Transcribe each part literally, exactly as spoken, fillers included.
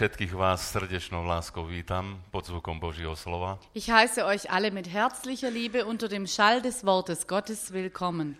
Všetkých vás srdečnou láskou vítam pod zvukom Božieho slova. Ich heiße euch alle mit herzlicher Liebe unter dem Schall des Wortes Gottes willkommen.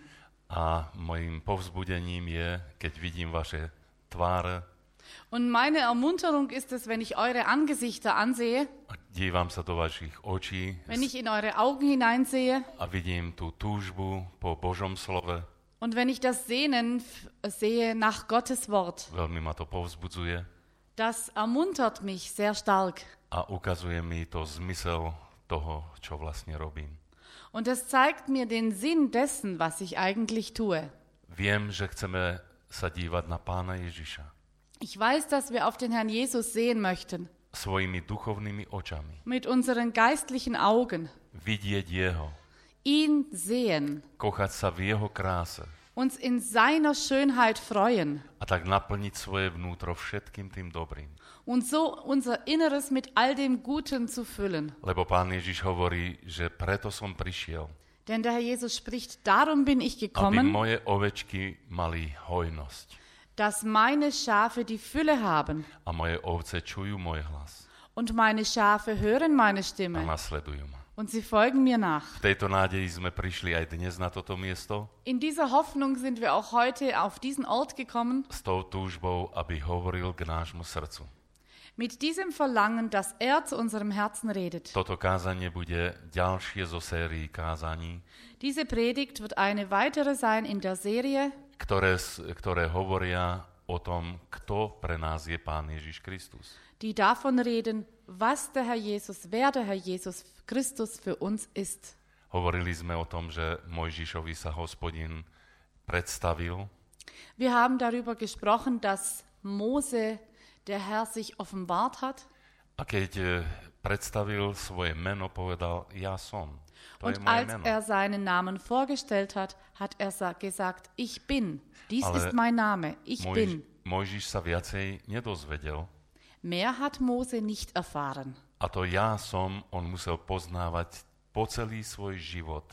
A mojím povzbudením je, keď vidím vaše tváre, Und meine Ermunterung ist es, wenn ich eure Angesichter ansehe, a dívam sa do vašich očí wenn ich in eure Augen hineinsehe a vidím tú túžbu po Božom slove. und wenn ich das Sehnen f- sehe nach Gottes Wort. Veľmi ma to povzbudzuje Das ermuntert mich sehr stark. a ukazuje mi to zmysel toho, čo vlastne robím. Und das zeigt mir den Sinn dessen, was ich eigentlich tue. Viem, že chceme sa dívať na Pána Ježiša Ich weiß, dass wir auf den Herrn Jesus sehen möchten. svojimi duchovnými očami. Mit unseren geistlichen Augen. Vidieť Jeho, Ihn sehen. kochať sa v Jeho kráse Uns in seiner Schönheit freuen. a tak naplniť svoje vnútro všetkým tým dobrým. Und so unser Inneres mit all dem Guten zu füllen. Lebo Pán Ježiš hovorí, že preto som prišiel, Denn der Herr Jesus spricht, darum bin ich aby gekommen, moje ovečky mali hojnosť dass meine Schafe die Fülle haben. a moje ovce čujú môj hlas Und meine Schafe hören meine a Stimme. nasledujú ma. Und sie folgen mir nach. V tejto nádeji sme prišli aj dnes na toto miesto In dieser Hoffnung sind wir auch heute auf diesen Ort gekommen, s tou túžbou, aby hovoril k nášmu srdcu. mit diesem Verlangen, dass er zu unserem Herzen redet. Toto kázanie bude ďalšie zo sérii kázaní, Diese Predigt wird eine weitere sein in der Serie, ktoré, ktoré hovoria o tom, kto pre nás je Pán Ježiš Kristus. die davon reden, was der Herr Jesus, wer der Herr Jesus Christus für uns ist. Hovorili sme o tom, že Mojžišovi sa Hospodin predstavil Wir haben darüber gesprochen, dass Mose der Herr sich offenbart hat. a keď eh, predstavil svoje meno, povedal, ja som. To je Und moje als meno. er seinen Namen vorgestellt hat, hat er sa- gesagt, ich bin. Dies Ale ist mein Name, ich Mojž, bin. Mojžiš sa viacej nedozvedel. Mehr hat Mose nicht erfahren. A to ja som, on musel poznávať po celý svoj život.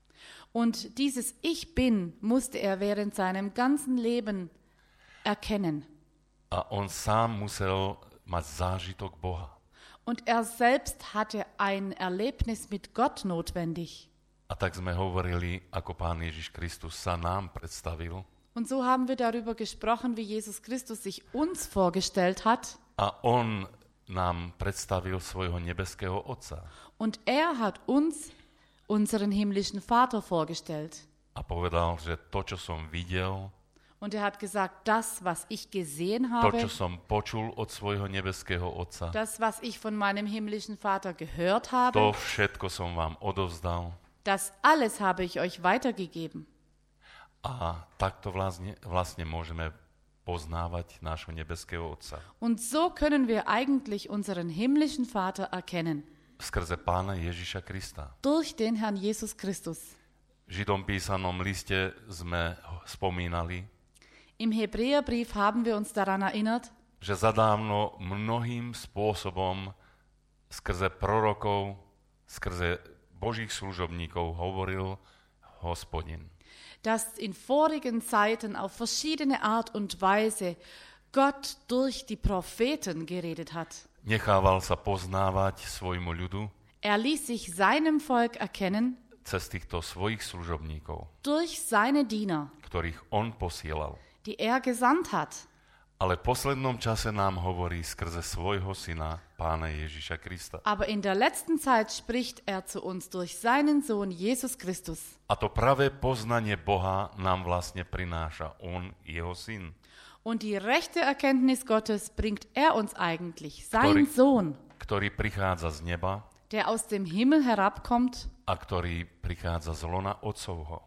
Und dieses Ich bin musste er während seinem ganzen Leben erkennen. A on sám musel mať zážitok Boha. Und er selbst hatte ein Erlebnis mit Gott notwendig. A tak sme hovorili, ako Pán Ježiš Kristus sa nám predstavil. Und so haben wir darüber gesprochen, wie Jesus Christus sich uns vorgestellt hat. A on nám predstavil svojho nebeského Otca. Und er hat uns unseren himmlischen Vater vorgestellt. A povedal, že to, čo som videl, Und er hat gesagt, das, was ich gesehen to, habe, čo som počul od svojho nebeského Otca, das, was ich von meinem himmlischen Vater gehört to habe, všetko som vám odovzdal. das alles habe ich euch weitergegeben. A takto vlastne, vlastne môžeme poznávať nášho nebeského Otca. Und so können wir eigentlich unseren himmlischen Vater erkennen. Skrze Pána Ježiša Krista. Durch den Herrn Jesus Christus. V Židom písanom liste sme spomínali, Im Hebräerbrief haben wir uns daran erinnert, že zadávno mnohým spôsobom skrze prorokov, skrze Božích služobníkov hovoril Hospodin. dass in vorigen Zeiten auf verschiedene Art und Weise Gott durch die Propheten geredet hat. Nechával sa poznávať svojmu ľudu Er ließ sich seinem Volk erkennen cez týchto svojich služobníkov, durch seine Diener, ktorých on posielal. die er gesandt hat. Ale v poslednom čase nám hovorí skrze svojho syna, Pána Ježiša Krista. Aber in der letzten Zeit spricht er zu uns durch seinen Sohn Jesus Christus. A to pravé poznanie Boha nám vlastne prináša on, jeho syn, Und die rechte Erkenntnis Gottes bringt er uns eigentlich, sein Ktorý- Sohn, ktorý prichádza z neba der aus dem Himmel herabkommt a ktorý prichádza z lona Otcovho.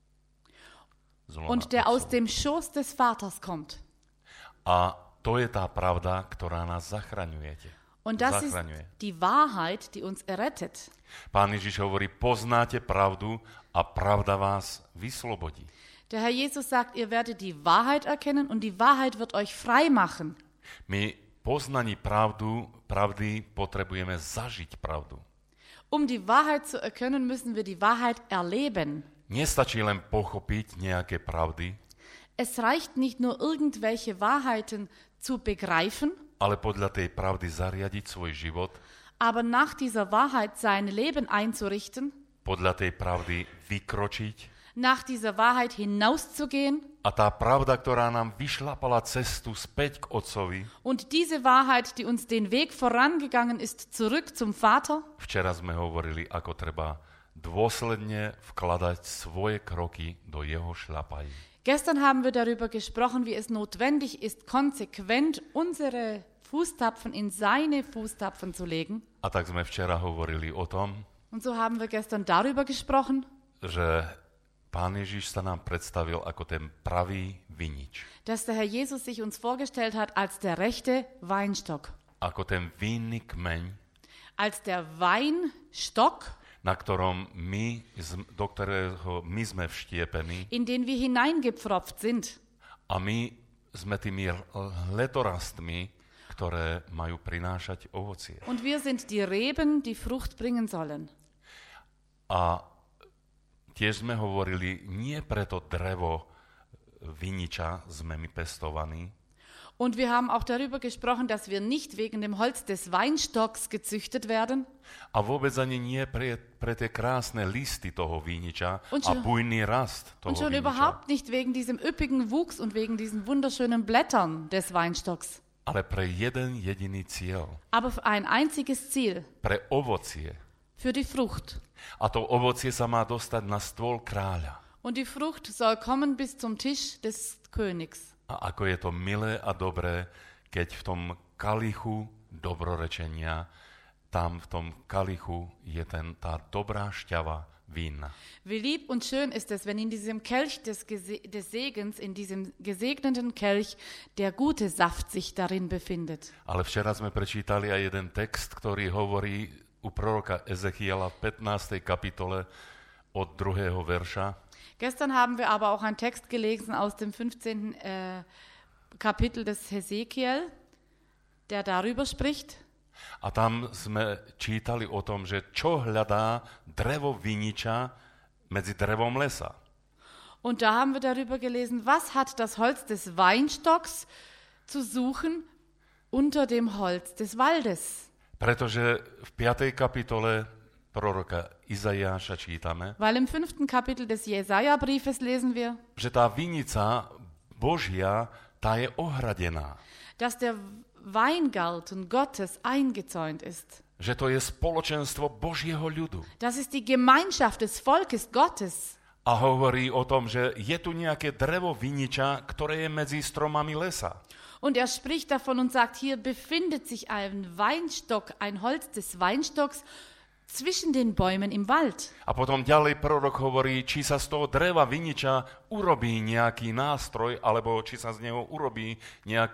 Z lona und der aus Otcovho. dem Schoß des Vaters kommt. A to je tá pravda, ktorá nás zachraňujete. Und das ist Zachraňuje. die Wahrheit, die uns errettet. Pán Ježiš hovorí, poznáte pravdu a pravda vás vyslobodí. Der Herr Jesus sagt, ihr werdet die Wahrheit erkennen und die Wahrheit wird euch frei machen. My poznaní pravdu, pravdy potrebujeme zažiť pravdu. Um die Wahrheit zu erkennen, müssen wir die Wahrheit erleben. Nestačí len pochopiť nejaké pravdy, Es reicht nicht nur irgendwelche Wahrheiten zu begreifen, ale podľa tej pravdy zariadiť svoj život, aber nach dieser Wahrheit sein Leben einzurichten, podľa tej pravdy vykročiť, nach dieser Wahrheit hinauszugehen a tá pravda, ktorá nám vyšlapala cestu späť k Otcovi. und diese Wahrheit, die uns den Weg vorangegangen ist, zurück zum Vater. Včera sme hovorili, ako treba dôsledne vkladať svoje kroky do jeho šľapají. Gestern haben wir darüber gesprochen, wie es notwendig ist, konsequent unsere Fußtapfen in seine Fußtapfen zu legen. A tak sme včera hovorili o tom, Und so haben wir gestern darüber gesprochen, že Pán Ježiš sa nám predstavil ako ten pravý vinič. dass der Herr Jesus sich uns vorgestellt hat als der rechte Weinstock, Ako ten vínny kmeň, als der Weinstock, na ktorom my, do ktorého my sme vštiepení in den wir hineingepfropft sind. a my sme tými letorastmi, ktoré majú prinášať ovocie. Und wir sind die Reben, die Frucht bringen sollen. A tiež sme hovorili, nie preto drevo viniča sme my pestovaní, Und wir haben auch darüber gesprochen, dass wir nicht wegen dem Holz des Weinstocks gezüchtet werden. a vôbec ani nie pre, pre tie krásne listy toho viniča Und a schon- bujný rast toho Und schon viniča, überhaupt nicht wegen diesem üppigen Wuchs und wegen diesen wunderschönen Blättern des Weinstocks. ale pre jeden jediný cieľ, Aber für ein einziges Ziel, pre ovocie. für die Frucht. A to ovocie sa má dostať na stôl kráľa. Und die Frucht soll kommen bis zum Tisch des Königs. A ako je to milé a dobré, keď v tom kalichu dobrorečenia, tam v tom kalichu je ten, tá dobrá šťava vína. Wie lieb und schön ist es, wenn in diesem Kelch des, Gese- des Segens, in diesem gesegneten Kelch, der gute Saft sich darin befindet. Ale včera sme prečítali aj jeden text, ktorý hovorí u proroka Ezechiela v pätnástej kapitole od druhého verša. Gestern haben wir aber auch einen Text gelesen aus dem fünfzehnten Äh, Kapitel des Hesekiel, der darüber spricht. A tam sme čítali o tom, že čo hľadá drevo viniča medzi drevom lesa. Und da haben wir darüber gelesen, was hat das Holz des Weinstocks zu suchen unter dem Holz des Waldes. Pretože v piatej kapitole proroka Izaiáša čítame, Weil im fünften Kapitel des Jesaja-Briefes lesen wir, že tá vinica Božia, tá je ohradená. dass der Weingarten Gottes eingezäunt ist. Že to je spoločenstvo Božieho ľudu. Das ist die Gemeinschaft des Volkes Gottes. A hovorí o tom, že je tu nejaké drevo viniča, ktoré je medzi stromami lesa. Und er spricht davon und sagt, hier befindet sich ein Weinstock, ein Holz des Weinstocks zwischen den Bäumen im Wald. A potom ďalej prorok hovorí, či sa z toho dreva viniča urobí nejaký nástroj, alebo či sa z neho urobí nejak,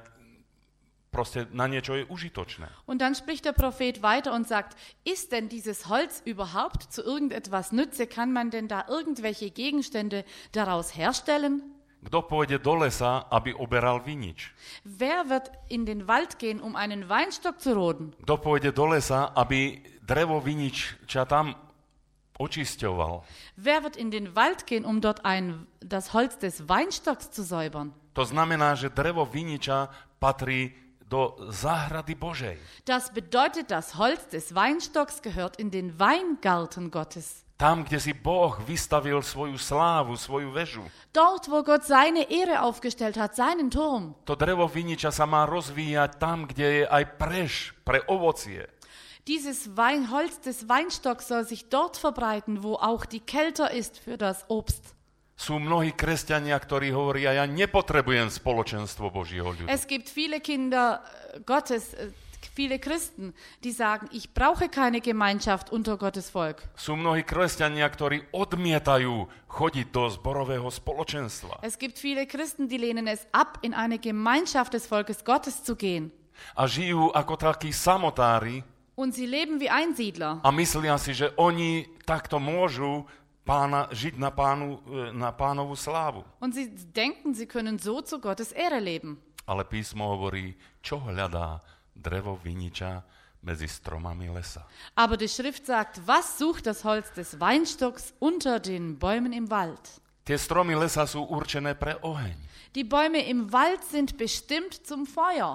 proste na niečo je užitočné. Und dann spricht der Prophet weiter und sagt, ist denn dieses Holz überhaupt zu irgendetwas Nütze? Kann man denn da irgendwelche Gegenstände daraus herstellen? Kto pôjde do lesa, aby oberal vinič? Wer wird in den Wald gehen, um einen Weinstock zu roden? Kto pôjde do lesa, aby drevo viniča tam očisťoval? Wer wird in den Wald gehen, um dort ein, das Holz des Weinstocks zu säubern? To znamená, že drevo viniča patrí do záhrady Božej. Das bedeutet, das Holz des Weinstocks gehört in den Weingarten Gottes. Tam, kde si Boh vystavil svoju slávu, svoju väžu. Dort, wo Gott seine Ehre aufgestellt hat, seinen Turm. To drevo viniča sa má rozvíjať tam, kde je aj preš pre ovocie. Dieses Weinholz des Weinstocks soll sich dort verbreiten, wo auch die Kelter ist für das Obst. Sú mnohí kresťania, ktorí hovoria, ja nepotrebujem spoločenstvo Božieho ľudu. Es gibt viele Kinder äh, Gottes, äh, viele Christen, die sagen, ich brauche keine Gemeinschaft unter Gottes Volk. Sú mnohí kresťania, ktorí odmietajú chodiť do zborového spoločenstva. Es gibt viele Christen, die lehnen es ab, in eine Gemeinschaft des Volkes Gottes zu gehen. A žijú ako takí samotári Und sie leben wie Einsiedler. a myslia si, že oni takto môžu pána, žiť na, pánu, na pánovu slávu. Und sie denken, sie können so zu Gottes Ehre leben. Ale písmo hovorí, čo hľadá drevo viniča medzi stromami lesa. Aber die Schrift sagt, was sucht das Holz des Weinstocks unter den Bäumen im Wald? Tie stromy lesa sú určené pre oheň. Die Bäume im Wald sind bestimmt zum Feuer.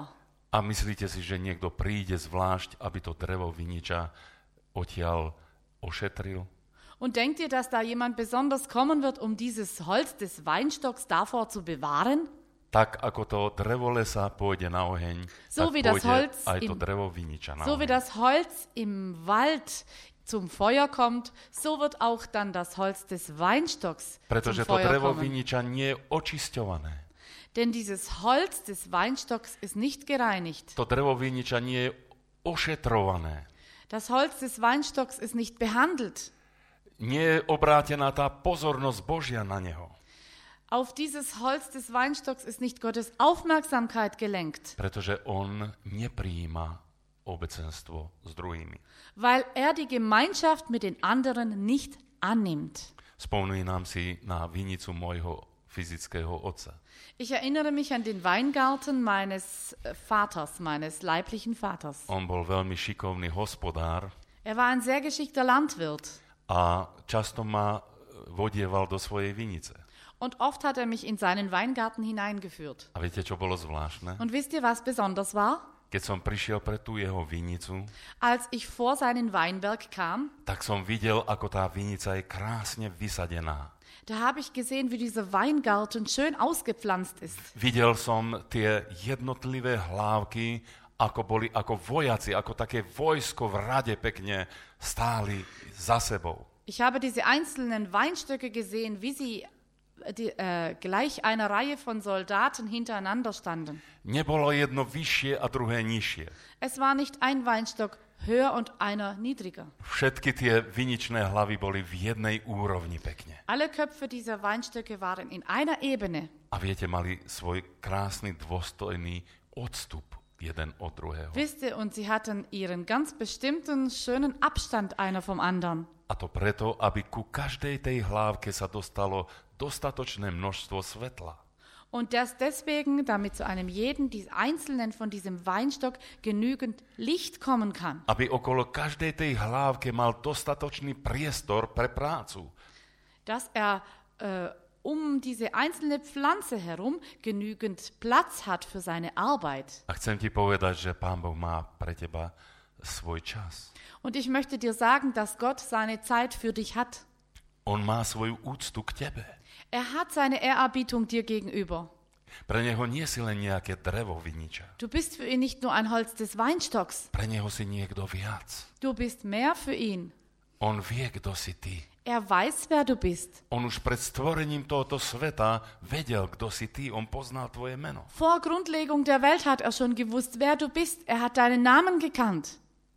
A myslíte si, že niekto príde zvlášť, aby to drevo viniča odtiaľ ošetril? Und denkt ihr, dass da jemand besonders kommen wird, um dieses Holz des Weinstocks davor zu bewahren? Tak ako to drevo lesa pôjde na oheň, So tak wie das pôjde Holz aj to im- drevo viniča na So wie oheň. das Holz im Wald zum Feuer kommt, so wird auch dann das Holz des Weinstocks Pretože zum to Feuer drevo kommen. viniča nie je očisťované. Denn dieses Holz des Weinstocks ist nicht gereinigt. To drevo viniča nie je ošetrované. Das Holz des Weinstocks ist nicht behandelt. Nie je obrátená tá pozornosť Božia na neho. Auf dieses Holz des Weinstocks ist nicht Gottes Aufmerksamkeit gelenkt, Pretože on neprijíma obecenstvo s druhými. weil er die Gemeinschaft mit den anderen nicht annimmt. Spomínam si na vinicu môjho fyzického otca. Ich erinnere mich an den Weingarten meines äh, Vaters, meines leiblichen Vaters. On bol veľmi šikovný hospodár Er war ein sehr geschickter Landwirt. a často ma vodieval do svojej vinice. Und oft hat er mich in seinen Weingarten hineingeführt. A viete, čo bolo zvláštne? Und wisst ihr, was besonders war? Keď som prišiel pre tú jeho vinicu, Als ich vor seinen Weinberg kam, tak som videl, ako tá vinica je krásne vysadená. da habe ich gesehen, wie dieser Weingarten schön ausgepflanzt ist. Videl som tie jednotlivé hlávky, ako boli ako vojaci, ako také vojsko v rade pekne stáli za sebou. Ich habe diese einzelnen Weinstöcke gesehen, wie sie die, äh, gleich einer Reihe von Soldaten hintereinander standen. Nebolo jedno vyššie a druhé nižšie. Es war nicht ein Weinstock höher und einer niedriger. Všetky tie viničné hlavy boli v jednej úrovni pekne. Alle Köpfe dieser Weinstöcke waren in einer Ebene. A viete, mali svoj krásny, dôstojný odstup jeden od druhého. Wisst ihr, und sie hatten ihren ganz bestimmten, schönen Abstand einer vom anderen. A to preto, aby ku každej tej hlávke sa dostalo dostatočné množstvo svetla. Und das deswegen, damit zu einem jeden, die einzelnen von diesem Weinstock genügend Licht kommen kann. Aby okolo každej tej hlávke mal dostatočný priestor pre prácu. Dass er äh, um diese einzelne Pflanze herum genügend Platz hat für seine Arbeit. A chcem ti povedať, že Pán Boh má pre teba svoj čas. Und ich möchte dir sagen, dass Gott seine Zeit für dich hat. On má svoju úctu k tebe. Er hat seine Ehrerbietung dir gegenüber. Pre neho nie si len nejaké drevo viniča. Du bist für ihn nicht nur ein Holz des Weinstocks. Pre neho si niekto viac. Du bist mehr für ihn. On vie, kto si ty. Er weiß, wer du bist. On už pred stvorením tohoto sveta vedel, kto si ty. On poznal tvoje meno. Vor Grundlegung der Welt hat er schon gewusst, wer du bist. Er hat deinen Namen gekannt.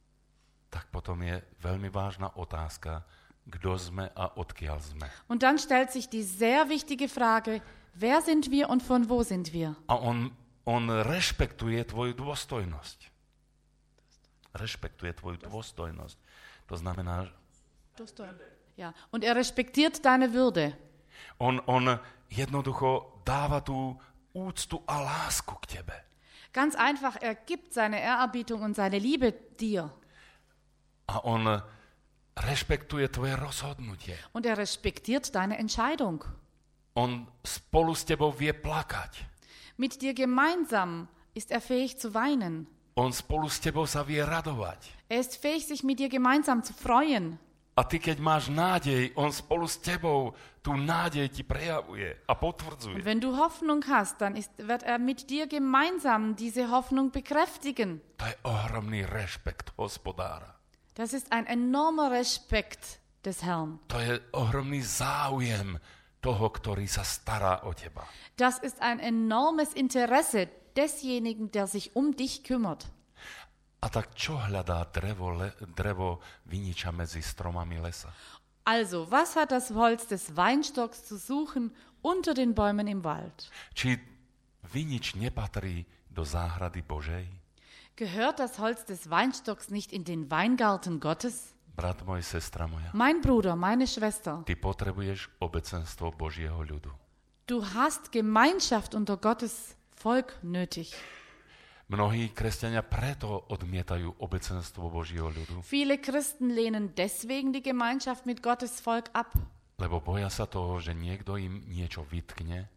Tak potom je veľmi vážna otázka, kto sme a odkiaľ sme. Und dann stellt sich die sehr wichtige Frage, wer sind wir und von wo sind wir? A on, on rešpektuje tvoju dôstojnosť. Rešpektuje tvoju dôstojnosť. To znamená, Ja, und er respektiert deine Würde. on, on jednoducho dáva tú úctu a lásku k tebe. Ganz einfach, er gibt seine Ehrerbietung und seine Liebe dir. A on rešpektuje tvoje rozhodnutie. Und er respektiert deine Entscheidung. On spolu s tebou vie plakať. Mit dir gemeinsam ist er fähig zu weinen. On spolu s tebou sa vie radovať. Er ist fähig, sich mit dir gemeinsam zu freuen. A ty, keď máš nádej, on spolu s tebou tú nádej ti prejavuje a Und potvrdzuje. wenn du Hoffnung hast, dann ist, wird er mit dir gemeinsam diese Hoffnung bekräftigen. To je ohromný rešpekt hospodára. Das ist ein enormer Respekt des Herrn. To je ohromný záujem toho, ktorý sa stará o teba. Das ist ein enormes Interesse desjenigen, der sich um dich kümmert. A tak čo hľadá drevo, le, drevo viniča medzi stromami lesa? Also, was hat das Holz des Weinstocks zu suchen unter den Bäumen im Wald? Či vinič nepatrí do záhrady Božej? Gehört das Holz des Weinstocks nicht in den Weingarten Gottes? Brat môj, sestra moja, Mein Bruder, meine Schwester, ty potrebuješ obecenstvo Božieho ľudu. du hast Gemeinschaft unter Gottes Volk nötig. Mnohí kresťania preto odmietajú obecenstvo Božieho ľudu, Viele Christen lehnen deswegen die Gemeinschaft mit Gottes Volk ab, lebo boja sa toho, že niekto im niečo vytkne,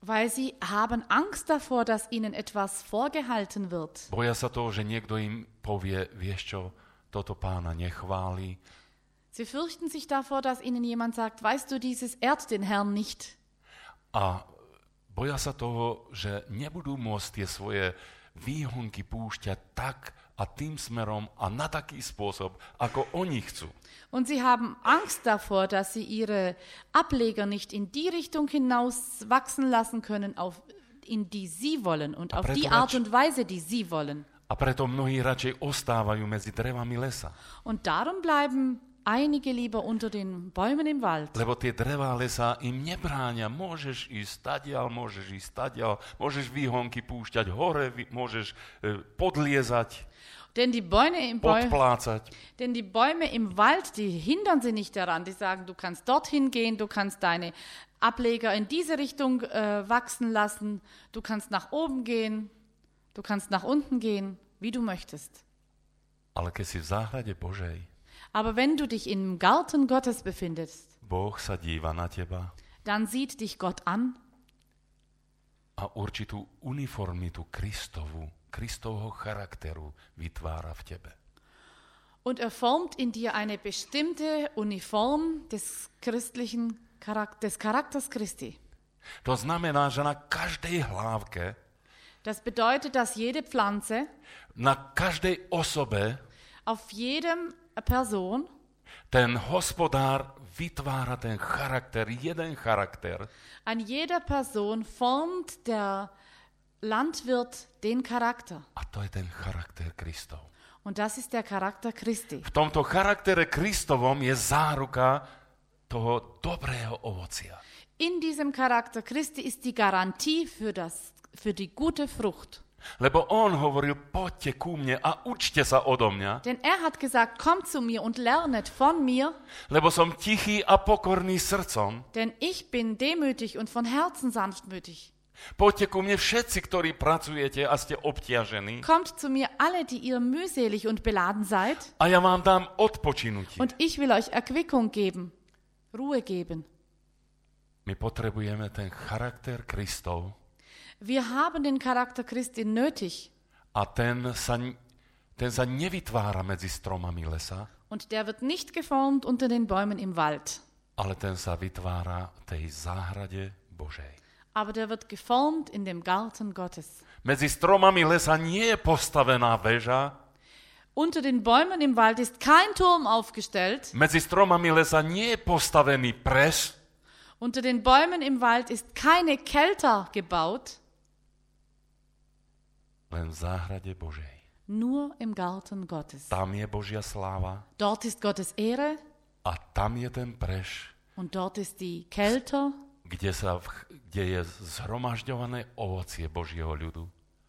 Weil sie haben Angst davor, dass ihnen etwas vorgehalten wird. Boja sa toho, že niekto im povie, vieš čo, toto pána nechváli. Sie fürchten sich davor, dass ihnen jemand sagt, weißt du, dieses ehrt den Herrn nicht. A boja sa toho, že nebudú môcť tie svoje výhonky púšťať tak a tým smerom a na taký spôsob, ako oni chcú. Und sie haben Angst davor, dass sie ihre Ableger nicht in die Richtung hinaus wachsen lassen können, auf, in die sie wollen und auf die Art und Weise, die sie wollen. A preto mnohí radšej ostávajú medzi drevami lesa. Und darum bleiben einige lieber unter den Bäumen im Wald. Lebo tie drevá lesa im nebránia. Môžeš ísť stadiaľ, môžeš ísť stadiaľ, môžeš výhonky púšťať hore, môžeš e, podliezať, Denn die, Bäume im Bäu- podplácať. denn die Bäume im Wald, die hindern sie nicht daran. Die sagen, du kannst dorthin gehen, du kannst deine Ableger in diese Richtung äh, wachsen lassen, du kannst nach oben gehen, du kannst nach unten gehen, wie du möchtest. Ale keď si v záhrade Božej, Aber wenn du dich im Garten Gottes befindest, Boh sa díva na teba dann sieht dich Gott an a určitú uniformitu Kristovu, Kristovho charakteru vytvára v tebe. und er formt in dir eine bestimmte Uniform des christlichen Charak- des Charakters Christi. To znamená, že na každej hlávke, Das bedeutet, dass jede Pflanze na každej osobe auf jedem Person ten hospodár vytvára ten charakter, jeden charakter, an jeder Person formt der Landwirt den Charakter. a to je ten charakter Kristov. Und das ist der Charakter Christi. V tomto charaktere Kristovom je záruka toho dobrého ovocia. In diesem Charakter Christi ist die Garantie für, das, für die gute Frucht. Lebo on hovoril, poďte ku mne a učte sa odo mňa, Denn er hat gesagt, kommt zu mir und lernet von mir, lebo som tichý a pokorný srdcom. denn ich bin demütig und von Herzen sanftmütig. Poďte ku mne všetci, ktorí pracujete a ste obťažení, Kommt zu mir alle, die ihr mühselig und beladen seid, a ja vám dám odpočinutie. und ich will euch Erquickung geben, Ruhe geben. My potrebujeme ten charakter Kristov Wir haben den Charakter Christi nötig a ten sa, ten sa nevytvára medzi stromami lesa, und der wird nicht geformt unter den Bäumen im Wald, ale ten sa vytvára v tej záhrade Božej. aber der wird geformt in dem Garten Gottes. Medzi stromami lesa nie je postavená väža, Unter den Bäumen im Wald ist kein Turm aufgestellt, medzi stromami lesa nie je postavený pres, unter den Bäumen im Wald ist keine Kelter gebaut, len v záhrade Božej. nur im Garten Gottes. Tam je Božia sláva Dort ist Gottes Ehre a tam je ten preš, und dort ist die Kelter, kde, sa, v- kde je zhromažďované ovocie Božieho ľudu.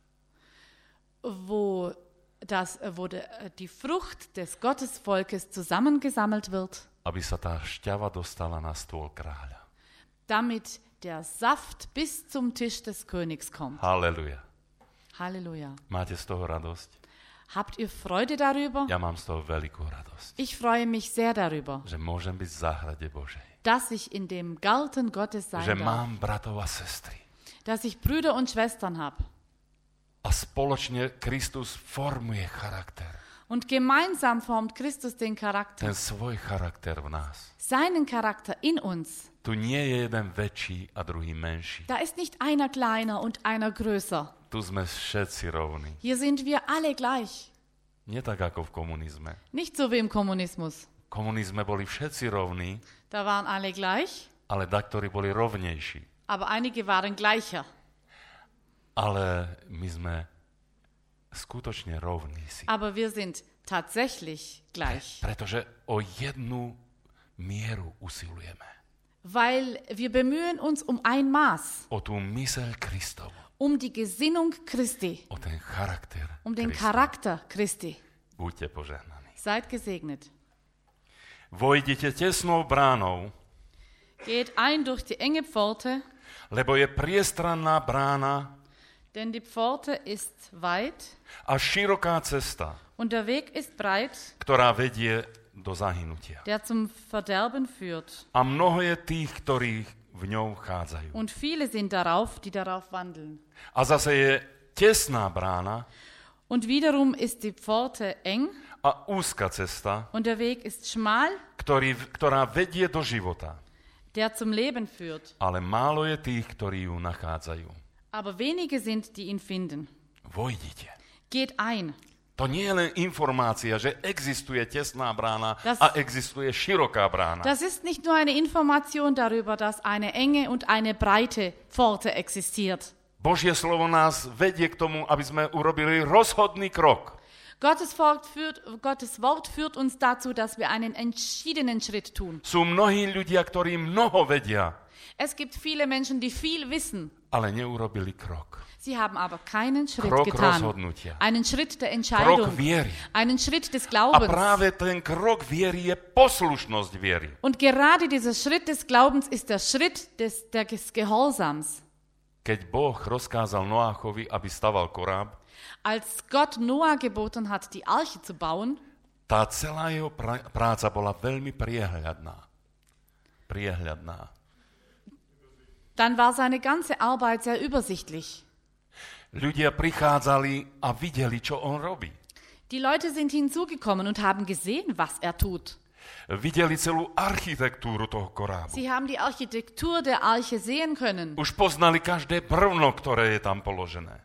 wo, das, wo de, die Frucht des Gottesvolkes zusammengesammelt wird, Aby sa tá šťava dostala na stôl kráľa. damit der Saft bis zum Tisch des Königs kommt. Halleluja. Halleluja. Máte z toho radosť? Habt ihr Freude darüber? Ja mám z toho veľkú radosť, Ich freue mich sehr darüber, že môžem byť v záhrade Božej. dass ich in dem Garten Gottes sein Že darf, mám bratov a sestry. dass ich Brüder und Schwestern habe. A spoločne Kristus formuje charakter. Und gemeinsam formt Christus den Charakter, Ten svoj charakter v nás. seinen Charakter in uns. Tu nie je jeden väčší a druhý menší. Da ist nicht einer kleiner und einer größer. Tu sme všetci rovní. Hier sind wir alle gleich. Nie tak ako v komunizme. Nicht so wie im Kommunismus. V komunizme boli všetci rovní, Da waren alle gleich, ale daktori boli rovnejší. aber einige waren gleicher. Ale my sme skutočne rovní si. Aber wir sind tatsächlich gleich, Pretože o jednu mieru usilujeme. weil wir bemühen uns um ein Maß, O tú myseľ Kristovu. um die Gesinnung Christi, O ten charakter um den Kristov. Charakter Christi. Buďte požehnaní. Seid gesegnet. Vojdite tesnou bránou, Geht ein durch die enge Pforte, lebo je priestranná brána denn die Pforte ist weit a široká cesta, und der Weg ist breit, ktorá vedie do zahynutia. der zum Verderben führt. A mnoho je tých, ktorí v ňou chádzajú. Und viele sind darauf, die darauf wandeln. A zase je tesná brána Und wiederum ist die Pforte eng a úzka cesta, und der Weg ist schmal, ktorý, ktorá vedie do života. der zum Leben führt. Ale málo je tých, ktorí ju nachádzajú. Aber wenige sind, die ihn finden. Vojdite. Geht ein. To nie je len informácia, že existuje tesná brána Das- a existuje široká brána. Das ist nicht nur eine Information darüber, dass eine enge und eine breite Pforte existiert. Božie slovo nás vedie k tomu, aby sme urobili rozhodný krok. Gottes Wort, führt, Gottes Wort führt uns dazu, dass wir einen entschiedenen Schritt tun. Sú mnohí ľudia, ktorí mnoho vedia, Es gibt viele Menschen, die viel wissen. ale neurobili krok. Sie haben aber keinen Schritt Krok getan. rozhodnutia. Einen Schritt der Krok Entscheidung. viery. Einen Schritt des A Glaubens. práve ten krok viery je poslušnosť viery. Und gerade dieser Schritt des Glaubens ist der Schritt des, des Gehorsams. Keď Boh rozkázal Noáchovi, aby staval koráb, Als Gott Noah geboten hat, die Arche zu bauen, tá celá jeho pra- práca bola veľmi priehľadná. Priehľadná. dann war seine ganze Arbeit sehr übersichtlich. Ľudia prichádzali a videli, čo on robí. Die Leute sind hinzugekommen und haben gesehen, was er tut. Videli celú architektúru toho korábu. Sie haben die Architektur der Arche sehen können. Už poznali každé brvno, ktoré je tam položené.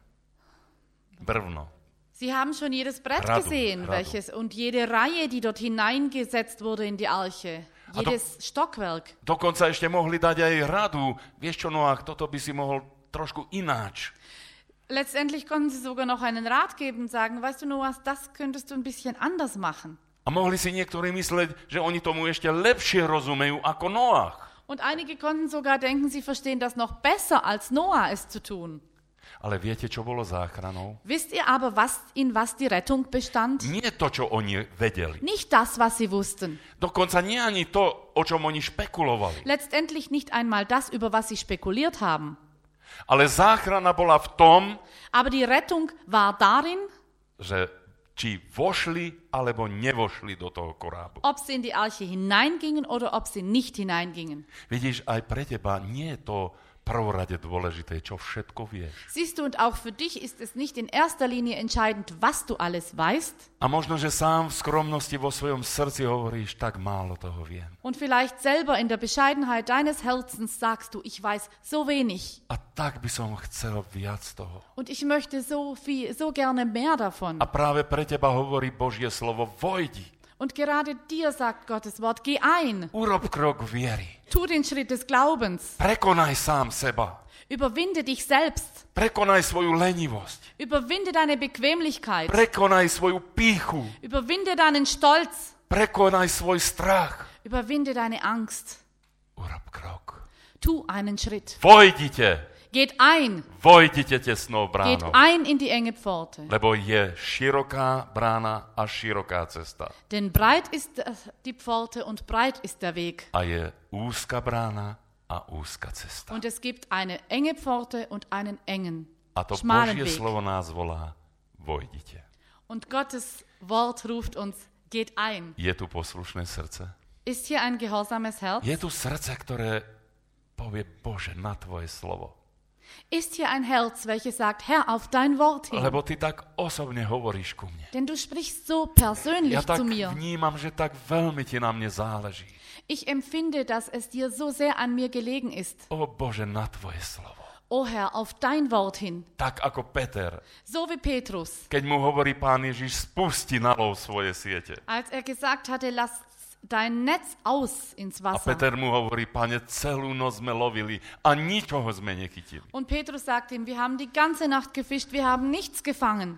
Brvno. Sie haben schon jedes Brett Radu, gesehen, Radu. welches und jede Reihe, die dort hineingesetzt wurde in die Arche. A to- Jedes Stockwerk. Dokonca ešte mohli dať aj radu. Vieš čo, Noach, toto by si mohol trošku ináč. Letztendlich konnten sie sogar noch einen Rat geben und sagen, weißt du, Noah, das könntest du ein bisschen anders machen. A mohli si niektorí mysleť, že oni tomu ešte lepšie rozumejú ako Noach. Und einige konnten sogar denken, sie verstehen das noch besser als Noah es zu tun. Ale viete, čo bolo záchranou? Wisst ihr aber, was, in was die Rettung bestand? Nie to, čo oni vedeli. Nicht das, was sie wussten. Dokonca nie ani to, o čom oni špekulovali. Letztendlich nicht einmal das, über was sie spekuliert haben. Ale záchrana bola v tom, Aber die Rettung war darin, že či vošli alebo nevošli do toho korábu. ob sie in die Arche hineingingen oder ob sie nicht hineingingen. Vidíš, aj pre teba nie je to prvorade dôležité, čo všetko vieš. Siehst du, und auch für dich ist es nicht in erster Linie entscheidend, was du alles weißt. A možno, že sám v skromnosti vo svojom srdci hovoríš, tak málo toho viem. Und vielleicht selber in der Bescheidenheit deines Herzens sagst du, ich weiß so wenig. A tak by som chcel viac toho. Und ich möchte so viel, so gerne mehr davon. A práve pre teba hovorí Božie slovo, vojdi, Und gerade dir sagt Gottes Wort, geh ein, urob krok viery, tu den Schritt des Glaubens, prekonaj sám seba, überwinde dich selbst, prekonaj svoju lenivosť, überwinde deine Bequemlichkeit, prekonaj svoju pýchu, überwinde deinen Stolz, prekonaj svoj strach. überwinde deine Angst. Urob krok. Tu einen Schritt. Vojdite, Geht ein, vojdite tesnou geht bránou, ein in die enge Pforte. lebo je široká brána a široká cesta. Denn breit ist äh, die Pforte und breit ist der Weg. A je úzka brána a úzka cesta. Und es gibt eine enge Pforte und einen engen, A to schmalen Božie Weg. slovo nás volá, vojdite. Und Gottes Wort ruft uns, geht ein. Je tu poslušné srdce? Ist hier ein gehorsames Herz? Je tu srdce, ktoré povie, Bože, na tvoje slovo. Ist hier ein Herz, welches sagt, Herr, auf dein Wort hin? Lebo ty tak osobne hovoríš ku mne. Denn du sprichst so persönlich Ja tak zu mir. vnímam, že tak veľmi ti na mne záleží. Ich empfinde, dass es dir so sehr an mir gelegen ist. O Bože, na tvoje slovo. O Herr, auf dein Wort hin. Tak ako Peter, So wie Petrus, keď mu hovorí Pán Ježiš, spusti na lov svoje siete. als er gesagt hatte, lass dein Netz aus ins A Wasser. Peter mu hovorí, Pane, celú noc sme lovili a ničoho sme nechytili. Und Petrus sagt ihm, wir haben die ganze Nacht gefischt, wir haben nichts gefangen.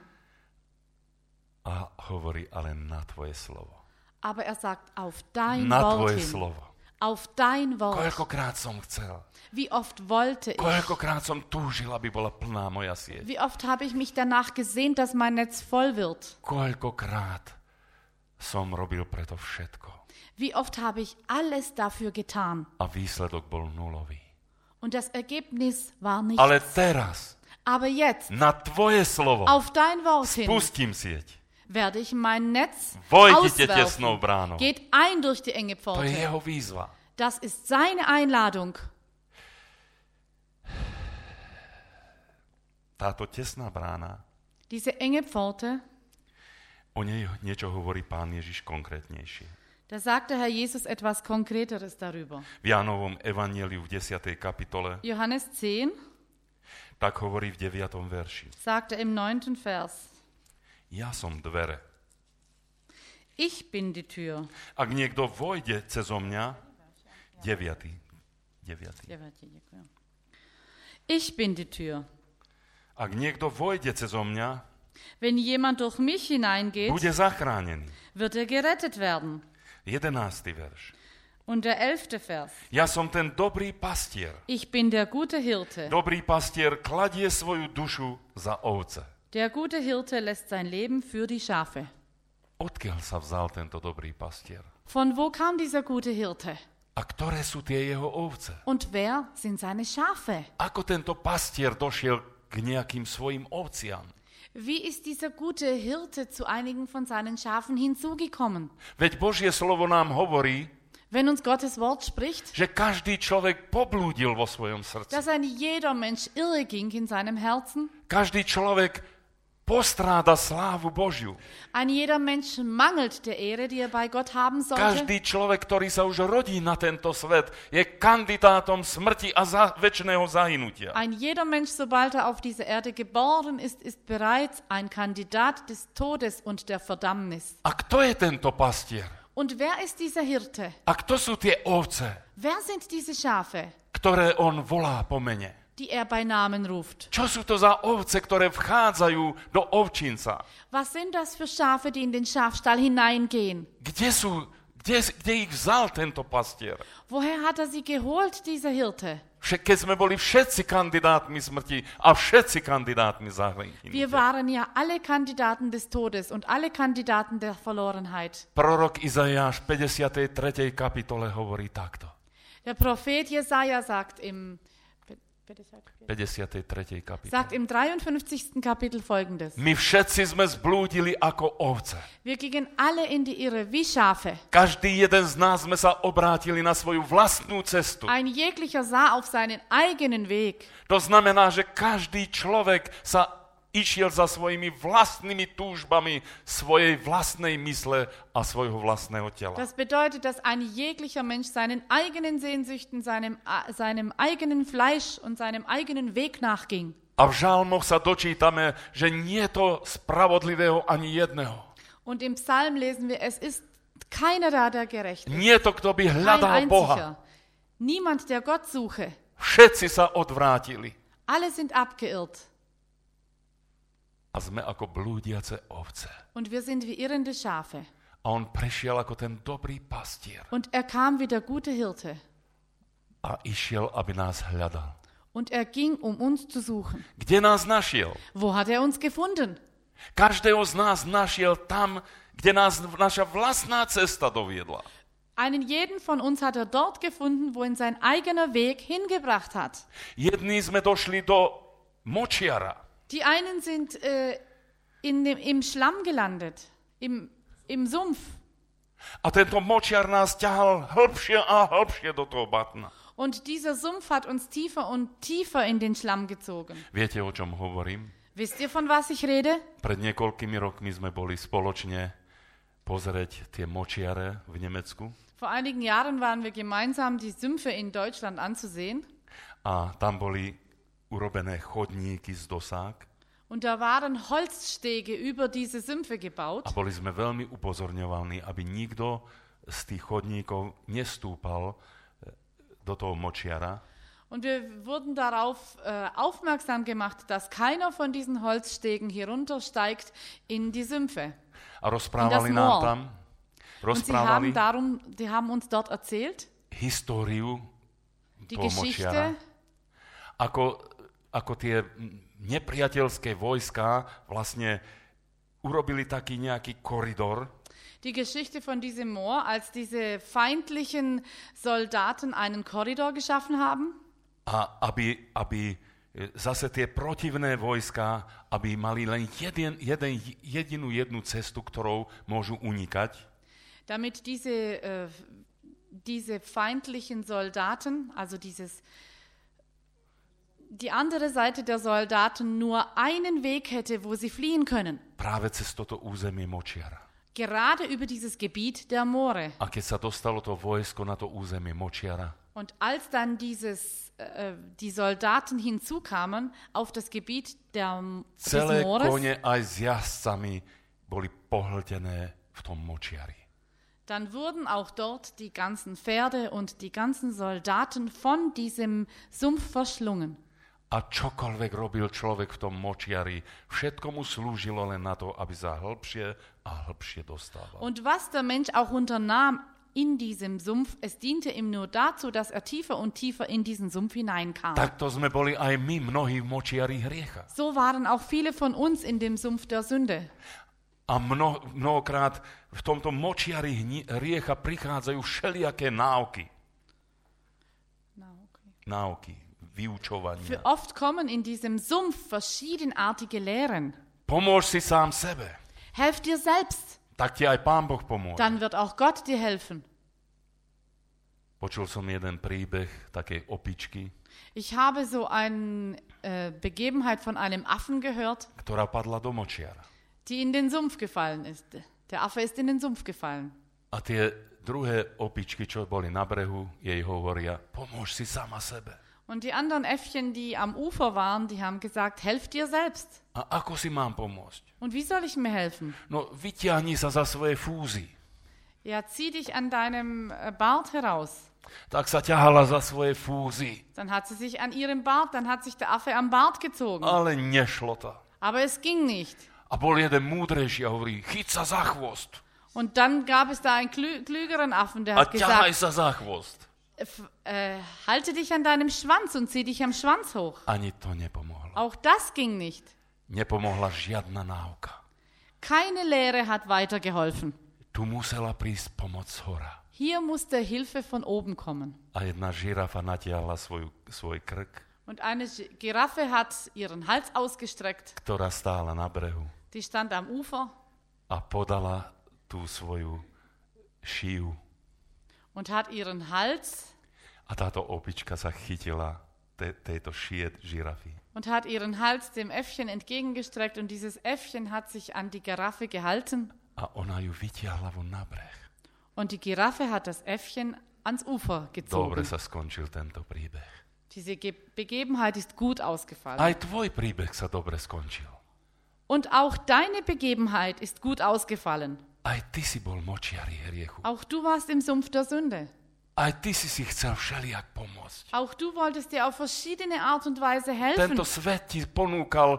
A hovorí, ale na tvoje slovo. Aber er sagt, auf dein Na Wort tvoje hin. slovo. Auf dein Wort. Koľkokrát som chcel. Wie oft wollte ich, Koľkokrát som túžil, aby bola plná moja sieť. wie oft habe ich mich danach gesehnt, dass mein Netz voll wird. Koľkokrát som robil preto všetko. Wie oft habe ich alles dafür getan. A výsledok bol nulový. Und das Ergebnis war nichts. Ale teraz, Aber jetzt, na tvoje slovo, auf dein Wort hin, pustím sieť. werde ich mein Netz Vojdite tesnou auswerfen. bránou. Geht ein durch die enge To je Pforte. jeho výzva. Das ist seine Einladung. táto tesná brána, diese enge Pforte, o nej niečo hovorí Pán Ježiš konkrétnejšie. da sagt der Herr Jesus etwas Konkreteres darüber. V Jánovom evanjeliu v desiatej kapitole, Johannes zehn tak hovorí v deviatom verši. sagt er im neunten Vers, Ja som dvere. ich bin die Tür. Ak niekto vojde cezo mňa, deviatý, deviatý. Ich bin die Tür. Ak niekto vojde cezo mňa, Wenn jemand durch mich hineingeht, bude zachránený. wird er gerettet werden. jedenásty verš. Und der elfte Vers. Ja som ten dobrý pastier. Ich bin der gute Hirte. Dobrý pastier kladie svoju dušu za ovce. Der gute Hirte lässt sein Leben für die Schafe. Odkiaľ sa vzal tento dobrý pastier? Von wo kam dieser gute Hirte? A ktoré sú tie jeho ovce? Und wer sind seine Schafe? Ako tento pastier došiel k nejakým svojim ovciam? Wie ist dieser gute Hirte zu einigen von seinen Schafen hinzugekommen? Veď Božie slovo nám hovorí, Wenn uns Gottes Wort spricht, že každý človek poblúdil vo svojom srdci. dass ein jeder Mensch irre ging in seinem Herzen, Každý človek postráda slávu Božiu. ein jeder Mensch mangelt der Ehre, die er bei Gott haben sollte. Každý človek, ktorý sa už rodí na tento svet, je kandidátom smrti a za, večného zahynutia. Ein jeder Mensch, sobald er auf diese Erde geboren ist, ist bereits ein Kandidat des Todes und der Verdammnis. A kto je tento pastier? Und wer ist dieser Hirte? A kto sú tie ovce, Wer sind diese Schafe, ktoré on volá po mene? die er bei Namen ruft? Čo sú to za ovce, ktoré vchádzajú do ovčinca? Was sind das für Schafe, die in den Schafstall hineingehen? Kde sú, kde, kde ich vzal tento pastier? Woher hat er sie geholt, dieser Hirte? Však keď sme boli všetci kandidátmi smrti a všetci kandidátmi zahynutia. Wir waren ja alle Kandidaten des Todes und alle Kandidaten der Verlorenheit. Prorok Izaiáš v päťdesiatej tretej kapitole hovorí takto. Der Prophet Jesaja sagt im päťdesiatej tretej kapitole. sagt im dreiundfünfzigsten Kapitel folgendes. My všetci sme zblúdili ako ovce. Wir gingen alle in die Irre wie Schafe. Každý jeden z nás sme sa obrátili na svoju vlastnú cestu. Ein jeglicher sah auf seinen eigenen Weg. To znamená, že každý človek sa išiel za svojimi vlastnými túžbami svojej vlastnej mysle a svojho vlastného tela. Das bedeutet, dass ein jeglicher Mensch seinen eigenen Sehnsüchten, seinem, seinem eigenen Fleisch und seinem eigenen Weg nachging. A v žalmoch sa dočítame, že nie je to spravodlivého ani jedného. Und im Psalm lesen wir, es ist keiner da, der gerecht ist. Nie to, kto by Kein hľadal Boha. einziger. Niemand, der Gott suche. Všetci sa odvrátili. Alle sind abgeirrt. A sme ako blúdiace ovce. Und wir sind wie irrende Schafe. A on prešiel ako ten dobrý pastier. Und er kam wie der gute Hirte. A išiel, aby nás hľadal. Und er ging, um uns zu suchen. Kde nás našiel? Wo hat er uns gefunden? Každého z nás našiel tam, kde nás naša vlastná cesta doviedla. Einen jeden von uns hat er dort gefunden, wo ihn sein eigener Weg hingebracht hat. Jedni sme došli do močiara. Die einen sind äh, in dem, im Schlamm gelandet, im, im Sumpf. A tento močiar nás ťahal hĺbšie a hĺbšie do toho batna. Und dieser Sumpf hat uns tiefer und tiefer in den Schlamm gezogen. Viete, o čom hovorím? Wisst ihr, von was ich rede? Pred niekoľkými rokmi sme boli spoločne pozrieť tie močiare v Nemecku. Vor einigen Jahren waren wir gemeinsam die Sümpfe in Deutschland anzusehen. A tam boli urobené chodníky z dosák. Und da waren Holzstege über diese Sümpfe gebaut. A boli sme veľmi upozorňovaní, aby nikto z tých chodníkov nestúpal do toho močiara. Und wir wurden darauf äh, aufmerksam gemacht, dass keiner von diesen Holzstegen hinuntersteigt in die Sümpfe. A rozprávali In das nám Moor. tam, Und sie haben, rozprávali darum, die haben uns dort erzählt, históriu die toho močiara. Geschichte, Ako, ako tie nepriateľské vojská vlastne urobili taký nejaký koridor. die Geschichte von diesem Moor, als diese feindlichen Soldaten einen Korridor geschaffen haben. A aby, aby zase tie protivné vojská, aby mali len jeden, jeden, jedinú jednu cestu, ktorou môžu unikať. Damit diese, äh, diese feindlichen Soldaten, also dieses die andere Seite der Soldaten nur einen Weg hätte, wo sie fliehen können. Práve cez toto územie močiara. Gerade über dieses Gebiet der Moore. A keď sa dostalo to vojsko na to územie močiara, Und als dann dieses, äh, die Soldaten hinzukamen auf das Gebiet der, des celé Moores, kone aj s jazdcami boli pohltené v tom močiari. dann wurden auch dort die ganzen Pferde und die ganzen Soldaten von diesem Sumpf verschlungen. A čokoľvek robil človek v tom močiari, všetko mu slúžilo len na to, aby sa hĺbšie a hĺbšie dostával. Und was der Mensch auch unternahm in diesem Sumpf, es diente ihm nur dazu, dass er tiefer und tiefer in diesen Sumpf hineinkam. Takto sme boli aj my, mnohí v močiari hriecha. So waren auch viele von uns in dem Sumpf der Sünde. A mno, mnohokrát v tomto močiari hni, hriecha prichádzajú všelijaké náuky. Na, okay. Náuky, vyučovania. Für oft kommen in diesem Sumpf verschiedenartige Lehren. Pomôž si sám sebe, Helf dir selbst, tak ti aj Pán Boh pomôže. dann wird auch Gott dir helfen. Počul som jeden príbeh takej opičky, Ich habe so eine äh, Begebenheit von einem Affen gehört, ktorá padla do močiara. die in den Sumpf gefallen ist. Der Affe ist in den Sumpf gefallen. A tie druhé opičky, čo boli na brehu, jej hovoria, pomôž si sama sebe. Und die anderen Äffchen, die am Ufer waren, die haben gesagt, helf dir selbst. A ako si mám pomôcť? Und wie soll ich mir helfen? No, vyťahni sa za svoje fúzy. Ja, zieh dich an deinem äh, Bart heraus. Tak sa ťahala za svoje fúzy. Dann hat sie sich an ihrem Bart, dann hat sich der Affe am Bart gezogen. Ale nešlo to. Aber es ging nicht. A bol jeden múdrejší a hovorí, chyť sa za chvost. Und dann gab es da einen klü klügeren Affen, der A hat ťahaj gesagt, sa za chvost. f- äh, halte dich an deinem Schwanz und zieh dich am Schwanz hoch. Ani to nepomohlo. Auch das ging nicht. Nepomohla žiadna náuka. Keine Lehre hat weitergeholfen. Tu musela prísť pomoc z hora. Hier musste Hilfe von oben kommen. A jedna žirafa natiahla svoju, svoj krk, Und eine Gi- Giraffe hat ihren Hals ausgestreckt. ktorá stála na brehu Die stand am Ufer a podala tú svoju šiu. und hat ihren Hals A táto opička sa chytila te, tejto šie žirafy. und hat ihren Hals dem Äffchen entgegengestreckt und dieses Äffchen hat sich an die Giraffe gehalten A ona ju vytiahla von na breh. und die Giraffe hat das Äffchen ans Ufer Dobre gezogen. sa skončil tento príbeh. Diese Ge Begebenheit ist gut ausgefallen. Aj tvoj príbeh sa dobre skončil. Und auch deine Begebenheit ist gut ausgefallen. Aj ty si bol močiari hriechu. Auch du warst im Sumpf der Sünde. Aj ty si si chcel všelijak pomôcť. Auch du wolltest dir auf verschiedene Art und Weise helfen. Tento svet ti ponúkal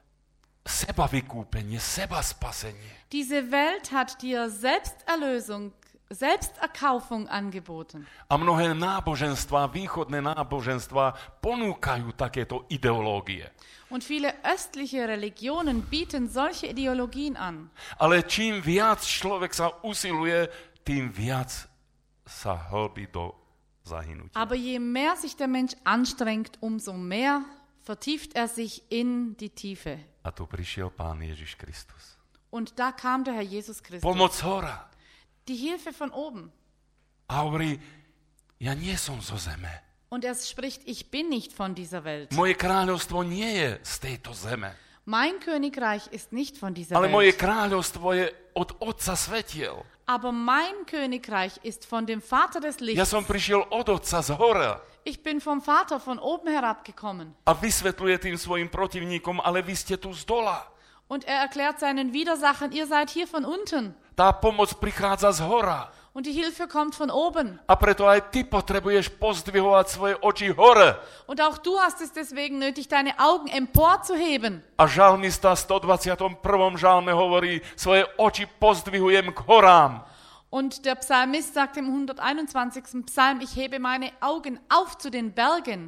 seba vykúpenie, seba spasenie. Diese Welt hat dir Selbsterlösung, Selbsterkaufung angeboten. A mnohé náboženstvá, východné náboženstvá ponúkajú takéto ideológie. Und viele östliche Religionen bieten solche Ideologien an. Ale čím viac človek sa usiluje, tým viac sa hlbí do zahynutia. Aber je mehr sich der Mensch anstrengt, umso mehr vertieft er sich in die Tiefe. A tu prišiel Pán Ježiš Kristus. Und da kam der Herr Jesus Christus. Pomoc hora. Die Hilfe von oben. A hovorí, ja nie som zo zeme. Und er spricht, ich bin nicht von dieser Welt. Moje kráľovstvo nie je z tejto zeme. Mein Königreich ist nicht von dieser Ale moje Welt. kráľovstvo je od Otca svetiel. Aber mein Königreich ist von dem Vater des Ja Lichts. som prišiel od Otca z hora. Ich bin vom Vater von oben herabgekommen. A vysvetľuje tým svojim protivníkom, ale vy ste tu z dola. Und er erklärt seinen Widersachern, ihr seid hier von unten. Tá pomoc prichádza z hora. Und die Hilfe kommt von oben. A preto aj ty potrebuješ pozdvihovať svoje oči hore. Und auch du hast es deswegen nötig, deine Augen emporzuheben. A žalmista v stodvadsiatom prvom žalme hovorí, svoje oči pozdvihujem k horám. Und der Psalmist sagt im hunderteinundzwanzigsten Psalm, ich hebe meine Augen auf zu den Bergen,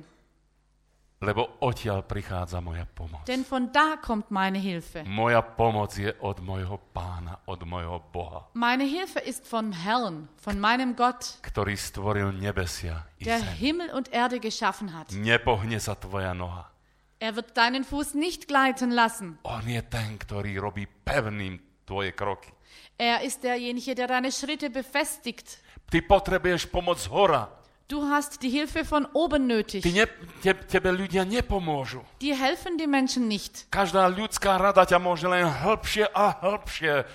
Lebo odtiaľ prichádza moja pomoc. denn von da kommt meine Hilfe. Moja pomoc je od mojho Pána, od mojho Boha, Meine Hilfe ist vom Herrn, von meinem Gott, ktorý stvoril nebesia i der zem. Himmel und Erde geschaffen hat. Nepohne sa tvoja noha. Er wird deinen Fuß nicht gleiten lassen. On je ten, ktorý robí pevným tvoje kroky. Er ist derjenige, der deine Schritte befestigt. Ty potrebuješ pomoc z hora. Du hast die Hilfe von oben nötig. Ty ne, te, tebe ľudia nepomôžu. Dir helfen die Menschen nicht. Každá ľudská rada ťa môže len hĺbšie a hĺbšie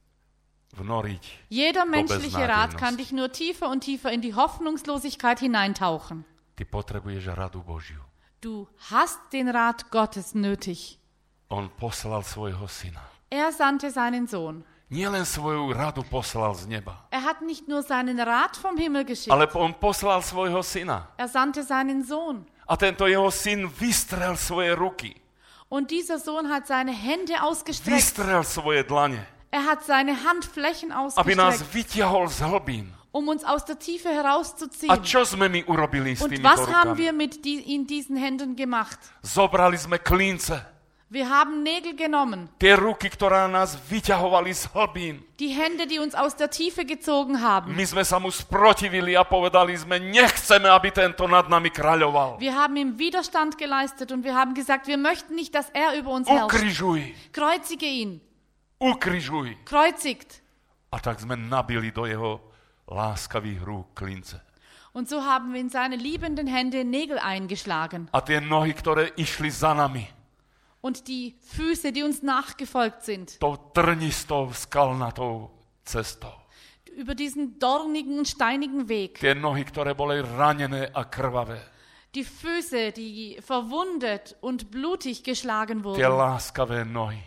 vnoriť. Jeder do menschliche Rat kann beznadenosti. dich nur tiefer und tiefer in die Hoffnungslosigkeit hineintauchen. Ty potrebuješ radu Božiu. Du hast den Rat Gottes nötig. On poslal svojho syna. Er sandte seinen Sohn. Nielen svoju radu poslal z neba, Er hat nicht nur seinen Rat vom Himmel geschickt, ale on poslal svojho syna. er sandte seinen Sohn. A tento jeho syn vystrel svoje ruky, Und dieser Sohn hat seine Hände ausgestreckt. vystrel svoje dlane, Er hat seine Handflächen aby nás ausgestreckt, vyťahol z hlbín. um uns aus der Tiefe A herauszuziehen. čo sme my urobili s Und týmito was haben wir rukami? mit die, in diesen Händen gemacht? Zobrali sme klínce, Wir haben Nägel genommen, tie ruky, ktoré nás vyťahovali z hlbín. die Hände, die uns aus der Tiefe gezogen haben. My sme sa mu sprotivili a povedali sme, nechceme, aby tento nad nami kráľoval. Wir haben ihm Widerstand geleistet und wir haben gesagt, wir möchten nicht, dass er über uns herrscht. Ukrižuj, Kreuzige ihn. ukrižuj. Kreuzigt. A tak sme nabili do jeho láskavých rúk klince. Und so haben wir in seine liebenden Hände Nägel eingeschlagen. A tie nohy, ktoré išli za nami, Und die Füße, die uns nachgefolgt sind, tou trnistou, skalnatou cestou. über diesen dornigen und steinigen Weg. Tie nohy, ktoré boli ranené a krvavé. Die Füße, die verwundet und blutig geschlagen Tie wurden. láskavé nohy.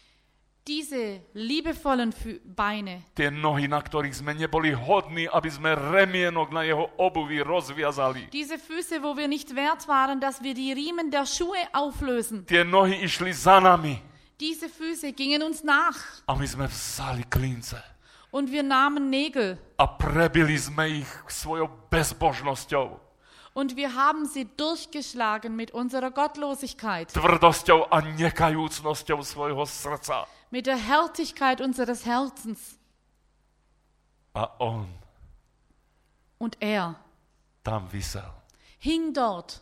Diese liebevollen Fü- Beine. Tie nohy, na ktorých sme neboli hodní, aby sme remienok na jeho obuvi rozviazali. Diese Füße, wo wir nicht wert waren, dass wir die Riemen der Schuhe auflösen. Tie nohy išli za nami. Diese Füße gingen uns nach. A my sme vzali klince. Und wir nahmen Nägel. A prebili sme ich svojou bezbožnosťou. Und wir haben sie durchgeschlagen mit unserer Gottlosigkeit. Tvrdosťou a nekajúcnosťou svojho srdca. Mit der Härtigkeit unseres Herzens. A on Und er tam visel hing dort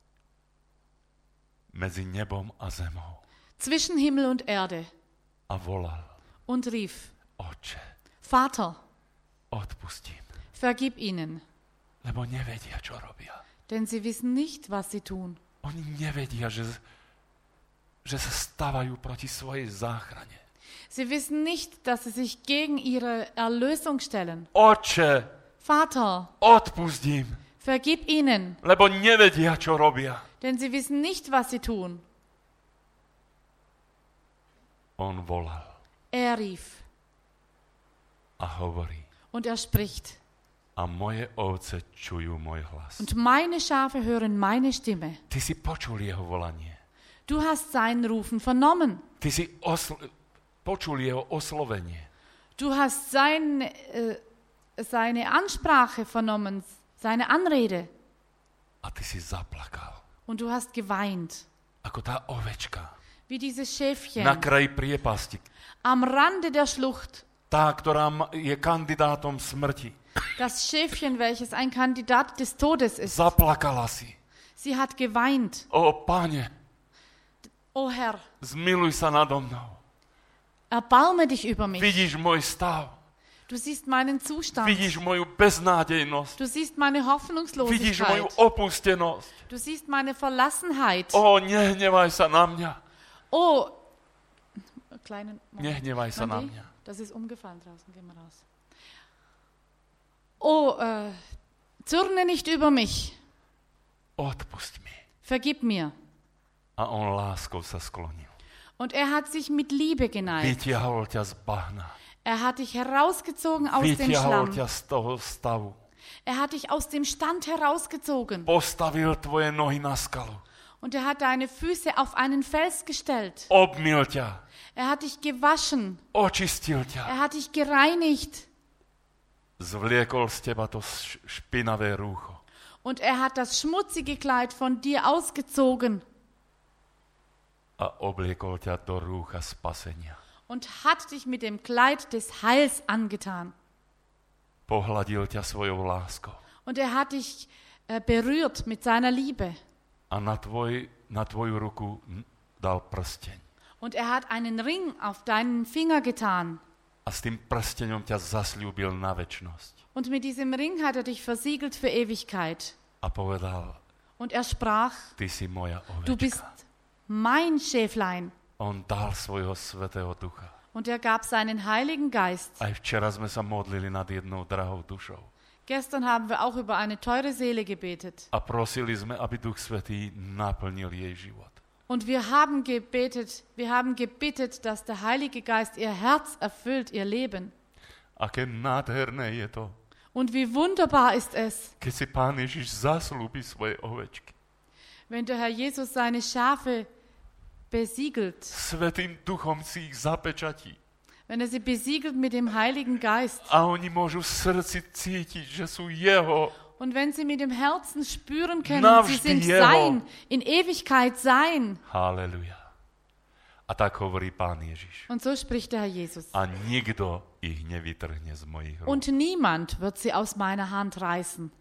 medzi nebom a zemou zwischen Himmel und Erde a volal: und rief, Oče, Vater, odpustím, vergib ihnen, lebo nevedia, čo robia. denn sie wissen nicht, was sie tun. Oni nevedia, že, že sa stavajú proti svojej záchrane. Sie wissen nicht, dass sie sich gegen ihre Erlösung stellen. Oče, Vater, odpustím, vergib ihnen, lebo nevedia, čo robia. denn sie wissen nicht, was sie tun. On volal Er rief a hovorí: und er spricht. a moje ovce čujú môj hlas. Und meine Schafe hören meine Stimme. Ty si počul jeho volanie. Du hast sein Rufen vernommen. Ty si osl- počul jeho oslovenie. Du hast sein, äh, seine Ansprache vernommen, seine Anrede. A ty si zaplakal. Und du hast geweint, Ako tá ovečka wie dieses Schäfchen na kraji priepasti. am Rande der Schlucht. Tá, ktorá ma- je kandidátom smrti. Das Schäfchen, welches ein Kandidat des Todes ist. Zaplakala si. Sie hat geweint. O, Pane, O Herr, zmiluj sa nado mnou. erbarme dich über mich. Vidíš môj stav. Du siehst meinen Zustand. Vidíš moju beznádejnosť. Du siehst meine Vidíš moju Hoffnungslosigkeit. opustenosť. Du siehst meine Verlassenheit. O, nehnevaj sa na mňa. Oh, kleinen Moment. Nehnevaj sa na Mandy, mňa. das ist umgefallen draußen, geh mal raus. Oh, äh, zürne nicht über mich. Odpust mi. Vergib mir. A on láskou sa sklonil. Und er hat sich mit Liebe geneigt. Vytiahol ťa z bahna. Er hat dich herausgezogen aus dem Vytiahol Schlamm. ťa z toho stavu. Er hat dich aus dem Stand herausgezogen. Postavil tvoje nohy na skalu. Und er hat deine Füße auf einen Fels gestellt. Obmyl ťa. Er hat dich gewaschen. Očistil ťa. Er hat dich gereinigt. Zvliekol z teba to š- špinavé rúcho. Und er hat das schmutzige Kleid von dir ausgezogen A obliekol ťa do rúcha spasenia. und hat dich mit dem Kleid des Heils angetan. Pohľadil ťa svojou láskou. Und er hat dich äh, berührt mit seiner Liebe. A na, tvoj, na tvoju ruku n- dal prsteň. Und er hat einen Ring auf deinen Finger getan. A s tým prsteňom ťa zasľúbil na večnosť. Und mit diesem Ring hat er dich versiegelt für Ewigkeit. A povedal, Und er sprach, ty si moja du bist ovečka. mein Schäflein. On dal svojho svätého ducha. Und er gab seinen Heiligen Geist. Aj včera sme sa modlili nad jednou drahou dušou. Gestern haben wir auch über eine teure Seele gebetet. A prosili sme, aby Duch Svätý naplnil jej život. Und wir haben gebetet, wir haben gebetet, dass der Heilige Geist ihr Herz erfüllt, ihr Leben. Aké nádherné je to, Und wie wunderbar ist es, keď si Pán Ježiš zaslúbi svoje ovečky. wenn der Herr Jesus seine Schafe besiegelt, Svätým duchom si ich zapečatí. wenn er sie besiegelt mit dem Heiligen Geist. A oni môžu v srdci cítiť, že sú jeho. Und wenn sie mit dem Herzen spüren können, Navždy sie sind jeho. sein, in Ewigkeit sein. Halleluja. A tak hovorí Pán Ježiš. Und so spricht der Herr Jesus. A nikto ich nevytrhne z mojich rúk. Und niemand wird sie aus meiner Hand reißen.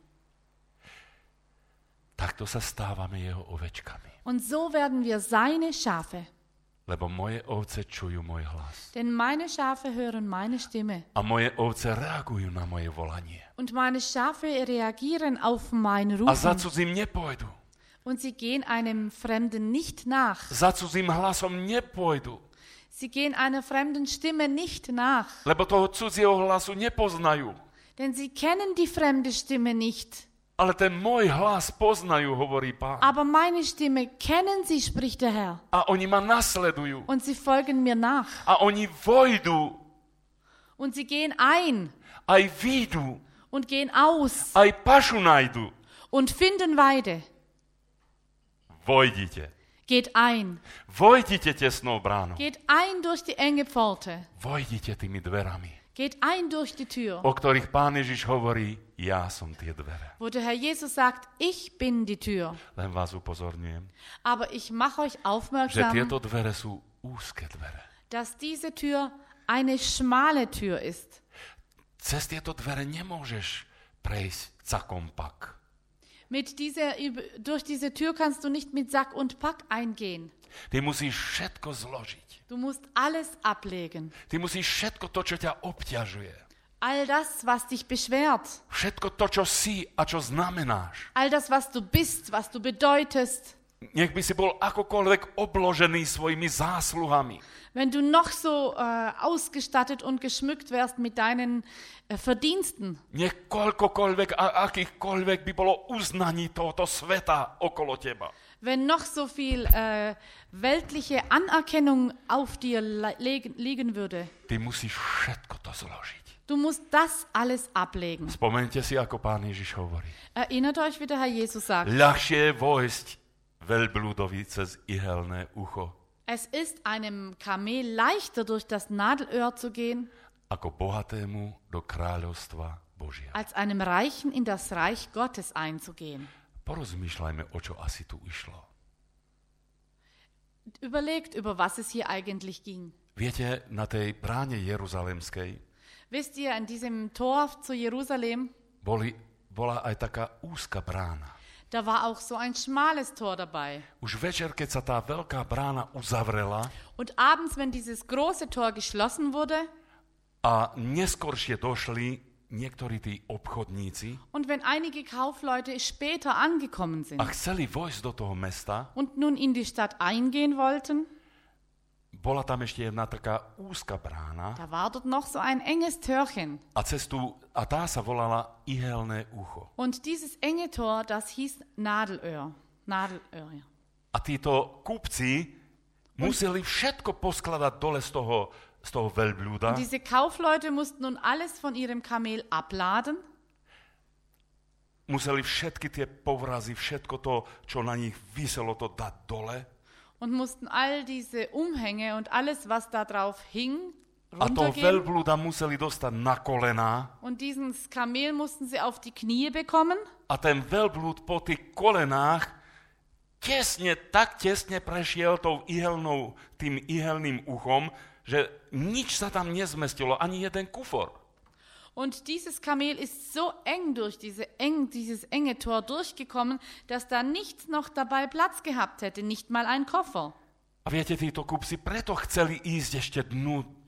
Takto sa stávame jeho ovečkami. Und so werden wir seine Schafe. Lebo moje ovce čujú môj hlas. Denn meine Schafe hören meine Stimme. A moje ovce reagujú na moje volanie. Und meine Schafe reagieren auf mein A za Rufen. cudzím nepôjdu. Und sie gehen einem Fremden nicht nach. Za cudzím hlasom nepôjdu. Sie gehen einer fremden Stimme nicht nach. Lebo toho cudzieho hlasu nepoznajú. Denn sie kennen die fremde Stimme nicht. Ale ten môj hlas poznajú, hovorí Pán. Aber meine Stimme kennen sie, spricht der Herr. A oni ma nasledujú. Und sie folgen mir nach. A oni vojdu, Und sie gehen ein aj výjdu, und gehen aus aj pašu nájdu. und finden Weide. Vojdite. Geht ein. Vojdite tesnou bránou. Geht ein durch die enge Pforte. Vojdite tými dverami, Geht ein durch die Tür. o ktorých Pán Ježiš hovorí, ja som tie dvere. Wo der Herr Jesus sagt, ich bin die Tür. Len vás upozorňujem, Aber ich mache euch že aufmerksam, tieto dvere sú úzke dvere. dass diese Tür eine schmale Tür ist. Cez tieto dvere nemôžeš prejsť cakom pak. Mit dieser, durch diese Tür kannst du nicht mit Sack und Pack eingehen. Ty musíš všetko zložiť. Du musst alles ablegen. Ty musíš všetko to, čo ťa obťažuje. All das, was dich beschwert. Všetko to, čo si a čo znamenáš. All das, was du bist, was du bedeutest. Nech by si bol akokoľvek obložený svojimi zásluhami. Wenn du noch so äh, ausgestattet und geschmückt wärst mit deinen äh, Verdiensten. Nech koľkokoľvek a akýchkoľvek by bolo uznaní tohoto sveta okolo teba. Wenn noch so viel äh, weltliche Anerkennung auf dir le- liegen würde. Ty musíš všetko to zložiť. Du musst das alles ablegen. Spomeňte si, ako Pán Ježiš hovorí. Erinnert euch, wie der Herr Jesus sagt. Ľahšie je vojsť veľblúdovi cez ihelné ucho, Es ist einem Kamel leichter, durch das Nadelöhr zu gehen, ako bohatému do kráľovstva Božia. als einem Reichen in das Reich Gottes einzugehen. Porozmýšľajme, o čo asi tu išlo. Überlegt, über was es hier eigentlich ging. Viete, na tej bráne Jeruzalemskej Wisst ihr, in diesem Tor zu Jerusalem, boli, bola aj taká úzka brána. da war auch so ein schmales Tor dabei. Už večer, keď sa tá veľká brána uzavrela Und abends, wenn dieses große Tor geschlossen wurde a neskoršie došli niektorí tí obchodníci und wenn einige Kaufleute später angekommen sind a chceli vojsť do toho mesta, und nun in die Stadt eingehen wollten, bola tam ešte jedna taká úzka brána da war dort noch so ein enges Törchen. a, cestu, a tá sa volala ihelné ucho. Und dieses enge Tor, das hieß Nadelöhr. Nadelöhr, ja. A títo kupci museli všetko poskladať dole z toho, z toho veľbľúda. Und diese Kaufleute mussten nun alles von ihrem Kamel abladen Museli všetky tie povrazy, všetko to, čo na nich viselo, to dať dole. und mussten all diese Umhänge und alles, was da drauf hing, A toho runtergehen. veľblúda museli dostať na kolená. Und dieses Kamel mussten sie auf die Knie bekommen. A ten veľblúd po tých kolenách tesne, tak tesne prešiel tou ihelnou, tým ihelným uchom, že nič sa tam nezmestilo, ani jeden kufor. Und dieses Kamel ist so eng durch diese eng, dieses enge Tor durchgekommen, dass da nichts noch dabei Platz gehabt hätte, nicht mal ein Koffer. A viete, títo kupci preto chceli ísť ešte dnu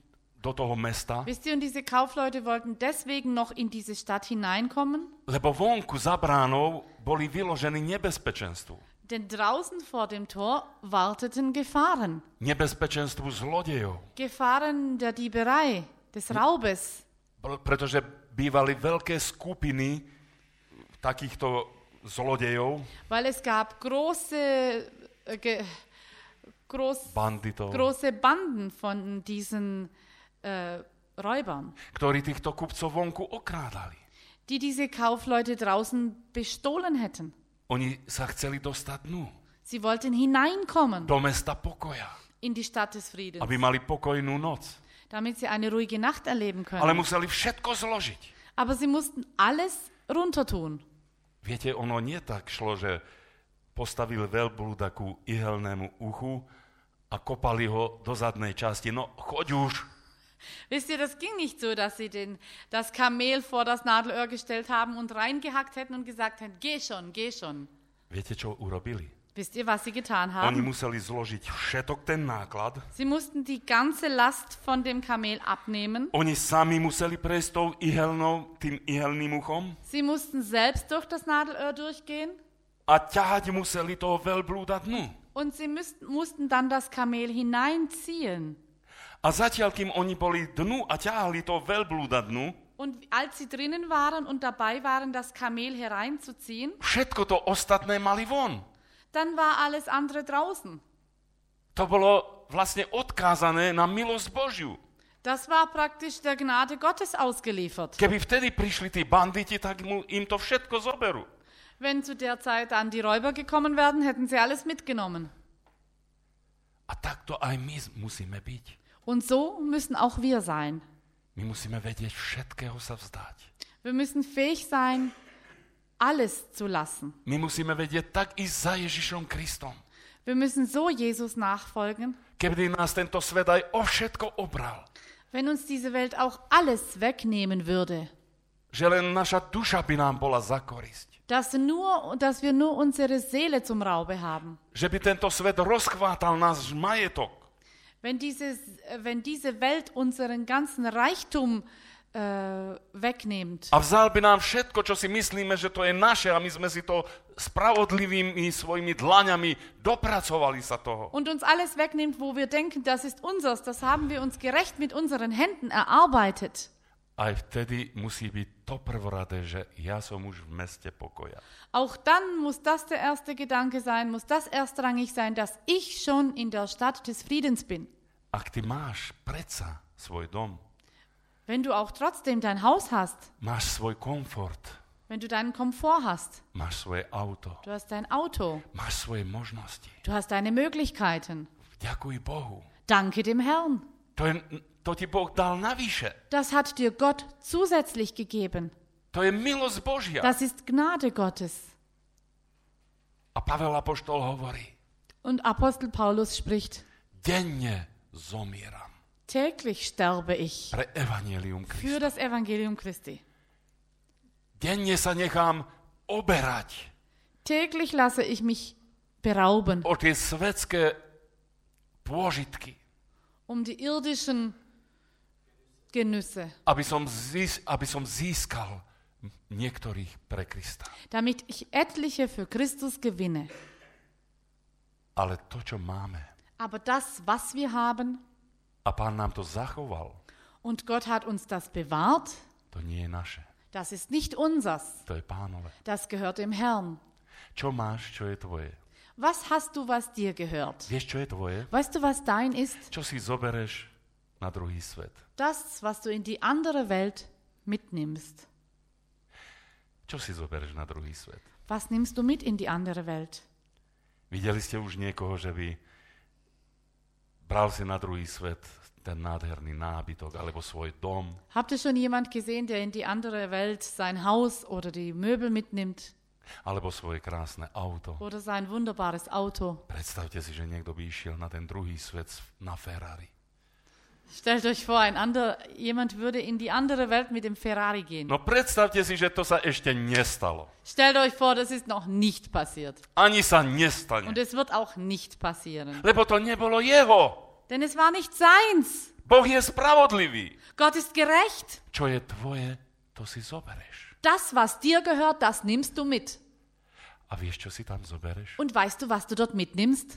do toho mesta, Wisst ihr, und diese Kaufleute wollten deswegen noch in diese Stadt hineinkommen, lebo vonku za bránou boli vyložení nebezpečenstvu. denn draußen vor dem Tor warteten Gefahren. Nebezpečenstvu zlodejov. Gefahren der Dieberei, des Raubes. Pretože bývali veľké skupiny takýchto zlodejov, Weil es gab große, äh, ge, groß, banditov, große Banden von diesen äh, Räubern, ktorí týchto kupcov vonku okrádali. die diese Kaufleute draußen bestohlen hätten. Oni sa chceli dostať dnu, Sie wollten hineinkommen do mesta pokoja, in die Stadt des Friedens, aby mali pokojnú noc. damit sie eine ruhige Nacht erleben Ale können. museli všetko zložiť. Aber sie mussten alles runtertun. Viete, ono nie tak šlo, že postavil veľblúda ku ihelnému uchu a kopali ho do zadnej časti. No, choď už. Wisst ihr, das ging nicht so, dass sie den, das Kamel vor das Nadelöhr gestellt haben und reingehackt hätten und gesagt hätten, geh schon, geh schon. Viete, čo urobili? Wisst ihr, was sie getan Oni haben? museli zložiť všetok ten náklad. Sie mussten die ganze Last von dem Kamel abnehmen. Oni sami museli prejsť tou ihelnou, tým ihelným uchom Sie mussten selbst durch das Nadelöhr durchgehen. a ťahať museli toho veľblúda dnu. Und sie müssten, mussten dann das Kamel hineinziehen. A zatiaľ, kým oni boli dnu a ťahali toho veľblúda dnu, Und als sie drinnen waren und dabei waren, das Kamel hereinzuziehen, všetko to ostatné mali von. dann war alles andere draußen. To bolo vlastne odkázané na milosť Božiu. Das war praktisch der Gnade Gottes ausgeliefert. Keby vtedy prišli tí banditi, tak mu, im to všetko zoberú. Wenn zu der Zeit dann die Räuber gekommen wären, hätten sie alles mitgenommen. A takto aj my musíme byť. Und so müssen auch wir sein. My musíme vedieť všetkého sa vzdať. Wir müssen fähig sein, alles zu lassen. My musíme vedieť tak ísť za Ježišom Kristom. Wir müssen so Jesus nachfolgen, Keby nás tento svet aj o všetko obral. wenn uns diese Welt auch alles wegnehmen würde. Že len naša duša by nám bola za korisť. Dass, nur, dass wir nur unsere Seele zum Raube haben. Že by tento svet rozchvátal náš majetok. Wenn diese, wenn diese Welt unseren ganzen Reichtum äh, wegnimmt. A vzal by nám všetko, čo si myslíme, že to je naše a my sme si to spravodlivými svojimi dlaňami dopracovali sa toho. Und uns alles wegnimmt, wo wir denken, das ist unseres, das haben wir uns gerecht mit unseren Händen erarbeitet. Aj vtedy musí byť to prvoradé, že ja som už v meste pokoja. Auch dann muss das der erste Gedanke sein, muss das erstrangig sein, dass ich schon in der Stadt des Friedens bin. Ak ty máš predsa svoj dom, Wenn du auch trotzdem dein Haus hast, máš svoj komfort, wenn du deinen Komfort hast, máš svoje auto, du hast dein Auto, máš svoje možnosti. du hast deine Möglichkeiten. Ďakuj Bohu. Danke dem Herrn. To, je, to ti Boh dal navyše. Das hat dir Gott zusätzlich gegeben. To je milosť Božia. Das ist Gnade Gottes. A Pavel Apoštol hovorí, Und Apostel Paulus spricht, denne zomieram täglich sterbe ich pre evanjelium für Krista. das Evangelium Christi. Denne sa nechám oberať Täglich lasse ich mich berauben, o tie svetské pôžitky, um die irdischen Genüsse, aby som, zís, aby som získal niektorých pre Krista. damit ich etliche für Christus gewinne. Ale to, čo máme, Aber das, was wir haben, a Pán nám to zachoval, und Gott hat uns das bewahrt, to nie je naše. das ist nicht unsers, To je Pánové. das gehört dem Herrn. Čo máš, čo je tvoje? Was hast du, was dir gehört? Vieš, čo je tvoje? Weißt du, was dein ist? Čo si zobereš na druhý svet? Das, was du in die andere Welt mitnimmst. Čo si zobereš na druhý svet? Was nimmst du mit in die andere Welt? Videli ste už niekoho, že by bral si na druhý svet ten nádherný nábytok alebo svoj dom? Habt ihr schon jemand gesehen, der in die andere Welt sein Haus oder die Möbel mitnimmt Alebo svoje krásne auto? oder sein wunderbares Auto? Predstavte si, že niekto by išiel na ten druhý svet na Ferrari. Stellt euch vor, ein ander, jemand würde in die andere Welt mit dem Ferrari gehen. No predstavte si, že to sa ešte nestalo. Stellt euch vor, das ist noch nicht passiert. Ani sa Und nestane. es wird auch nicht passieren. Lebo to nebolo jeho. Denn es war nicht seins. Boh je spravodlivý. Gott ist gerecht. Čo je tvoje, to si zobereš. Das, was dir gehört, das nimmst du mit. A vieš, čo si tam zobereš? Und weißt du, was du dort mitnimmst?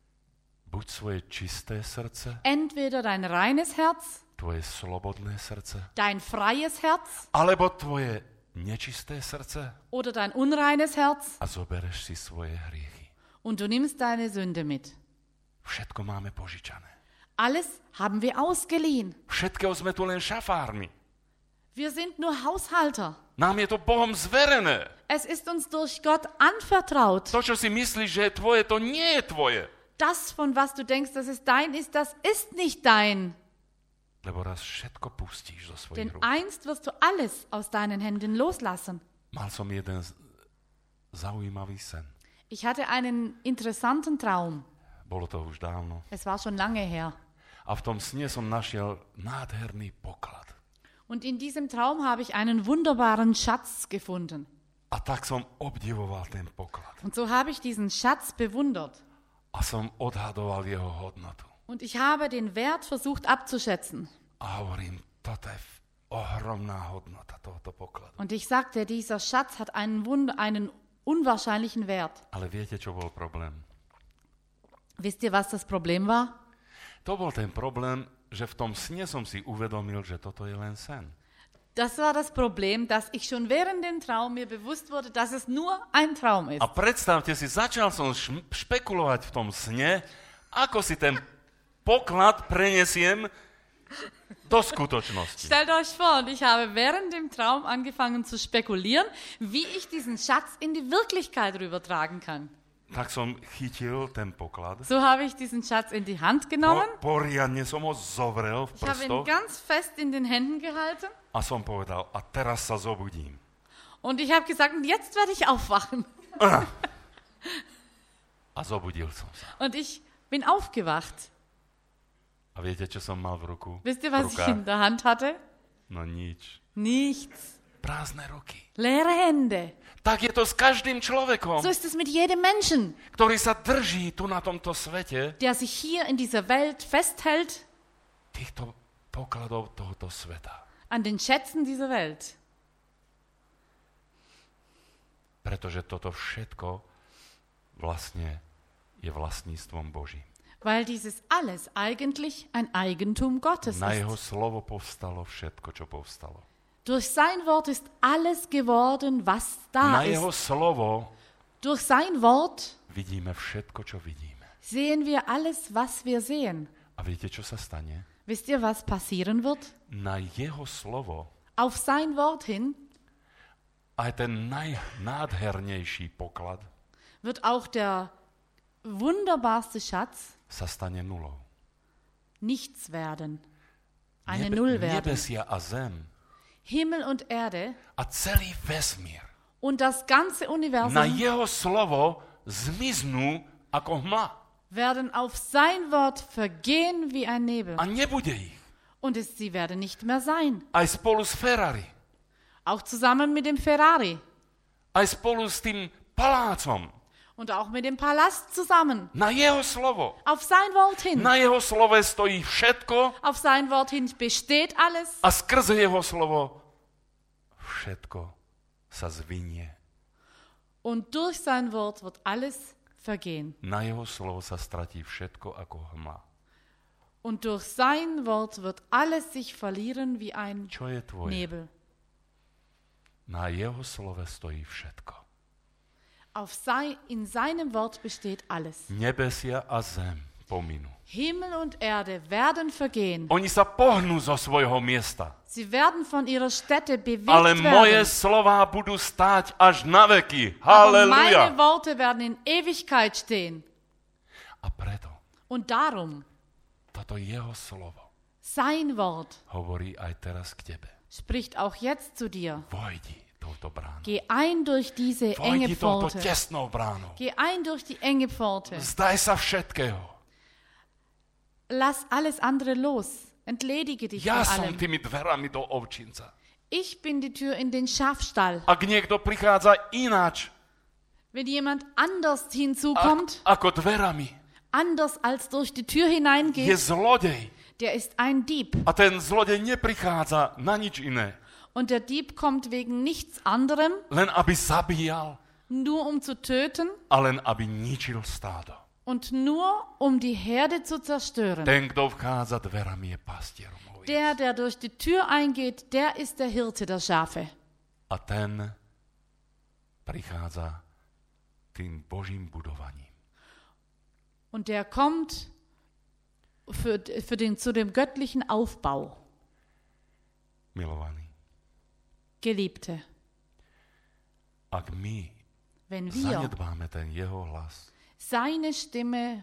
Buď svoje čisté srdce, Entweder dein reines Herz, tvoje slobodné srdce, dein freies Herz alebo tvoje nečisté srdce oder dein unreines Herz a zobereš si svoje hriechy. und du nimmst deine Sünde mit. Všetko máme požičané. Alles haben wir ausgeliehen. Všetkého sme tu len šafármi. Wir sind nur Haushalter. Nám je to Bohom zverené. Es ist uns durch Gott anvertraut. To, čo si myslíš, že je tvoje, to nie je tvoje. Das, von was du denkst, dass es dein ist, das ist nicht dein. Lebo raz všetko pustíš zo svojich Denn rúk. einst wirst du alles aus deinen Händen loslassen. Mal som jeden z- zaujímavý sen. Ich hatte einen interessanten Traum. Bolo to už dávno. Es war schon lange her. A v tom sne som našiel nádherný poklad. Und in diesem Traum habe ich einen wunderbaren Schatz gefunden. A tak som obdivoval ten poklad. Und so habe ich diesen Schatz bewundert. A som odhadoval jeho hodnotu. Und ich habe den Wert versucht abzuschätzen. A hovorím, toto je f- ohromná hodnota tohoto pokladu. Und ich sagte, dieser Schatz hat einen, Wund- einen unwahrscheinlichen Wert. Ale viete, čo bol problém? Wisst ihr, was das Problem war? To bol ten problém, že v tom sne som si uvedomil, že toto je len sen. Das war das Problem, dass ich schon während dem Traum mir bewusst wurde, dass es nur ein Traum ist. A predstavte si, začal som šm- špekulovať v tom sne, ako si ten poklad prenesiem do skutočnosti. Stellt euch vor, und ich habe während dem Traum angefangen zu spekulieren, wie ich diesen Schatz in die Wirklichkeit rübertragen kann. Tak som chytil ten poklad. So habe ich diesen Schatz in die Hand Po, genommen. poriadne som ho zovrel v Ich habe ihn prstoch ganz fest in den Händen gehalten. a som povedal, a teraz sa zobudím. Und ich habe gesagt, und jetzt werde ich aufwachen. A zobudil som sa. Und ich bin aufgewacht. A viete, čo som mal v ruku? Wisst ihr, V was ich rukách? in der Hand hatte? No nič. Nichts. Prázdne ruky. Leere Hände. Tak je to s každým človekom, So ist es mit jedem Menschen, ktorý sa drží tu na tomto svete der sich hier in dieser Welt festhält týchto pokladov tohoto sveta. an den Schätzen dieser Welt. Pretože toto všetko vlastne je vlastníctvom Božím. Weil dieses alles eigentlich ein Eigentum Gottes Na jeho ist. slovo povstalo všetko, čo povstalo. Durch sein Wort ist alles geworden, was da Na jeho ist. slovo Durch sein Wort vidíme všetko, čo vidíme. sehen wir alles, was wir sehen. A viete, čo sa stane? Wisst ihr, was passieren wird? Na jeho slovo Auf sein Wort hin aj ten najnádhernejší poklad wird auch der wunderbarste Schatz sa stane nulou. nichts werden. Eine Nebe, Null werden. nebesia a zem Himmel und Erde a celý vesmír und das ganze na Universum jeho slovo zmiznú ako hmla. werden auf sein Wort vergehen wie ein Nebel. A nebude ich. Und es, sie werden nicht mehr sein. Aj spolu s Ferrari. Auch zusammen mit dem Ferrari Aj spolu s tým palácom. und auch mit dem Palast zusammen. Na jeho slovo. Auf sein Wort hin. Na jeho slove stojí všetko Auf sein Wort hin besteht alles. a skrze jeho slovo všetko sa zvinie. Und durch sein Wort wird alles vergehen. Na jeho slovo sa stratí všetko ako hmla. Und durch sein Wort wird alles sich verlieren wie ein Čo je tvoje? Nebel. Na jeho slove stojí všetko. Auf sei, in seinem Wort besteht alles. Nebesia a zem pominú. Himmel und Erde werden vergehen. Oni sa pohnú zo svojho miesta. Sie werden von ihrer Stätte bewegt Ale moje werden. slová budú stáť až na veky. Aber meine Halleluja. Worte werden in Ewigkeit stehen. A preto Und darum, toto jeho slovo sein Wort hovorí aj teraz k tebe. spricht auch jetzt zu dir. Vojdi touto bránou. Geh ein durch diese enge Vojdi touto Pforte. tesnou bránou. Geh ein durch die enge Pforte. Zdaj sa všetkého. Lass alles andere los. Entledige dich Ja von som allem. tými dverami do ovčinca. Ich bin die Tür in den Schafstall. Ak niekto prichádza ináč Wenn jemand anders ak, hinzukommt, ako dverami, anders als durch die Tür je hineingeht, zlodej. der ist ein Dieb. A ten zlodej neprichádza na nič iné, Und der Dieb kommt wegen nichts anderem, len aby zabíjal nur um zu töten a len aby ničil stádo. und nur um die Herde zu zerstören. Ten, kto vchádza dverami, je pastierom. Der, der durch die Tür eingeht, der ist der Hirte der Schafe. A ten prichádza tým Božím budovaním. Und der kommt für, für den, zu dem göttlichen Aufbau. Milovaní, Geliebte, ak my wenn wir zanedbáme ten jeho hlas, seine Stimme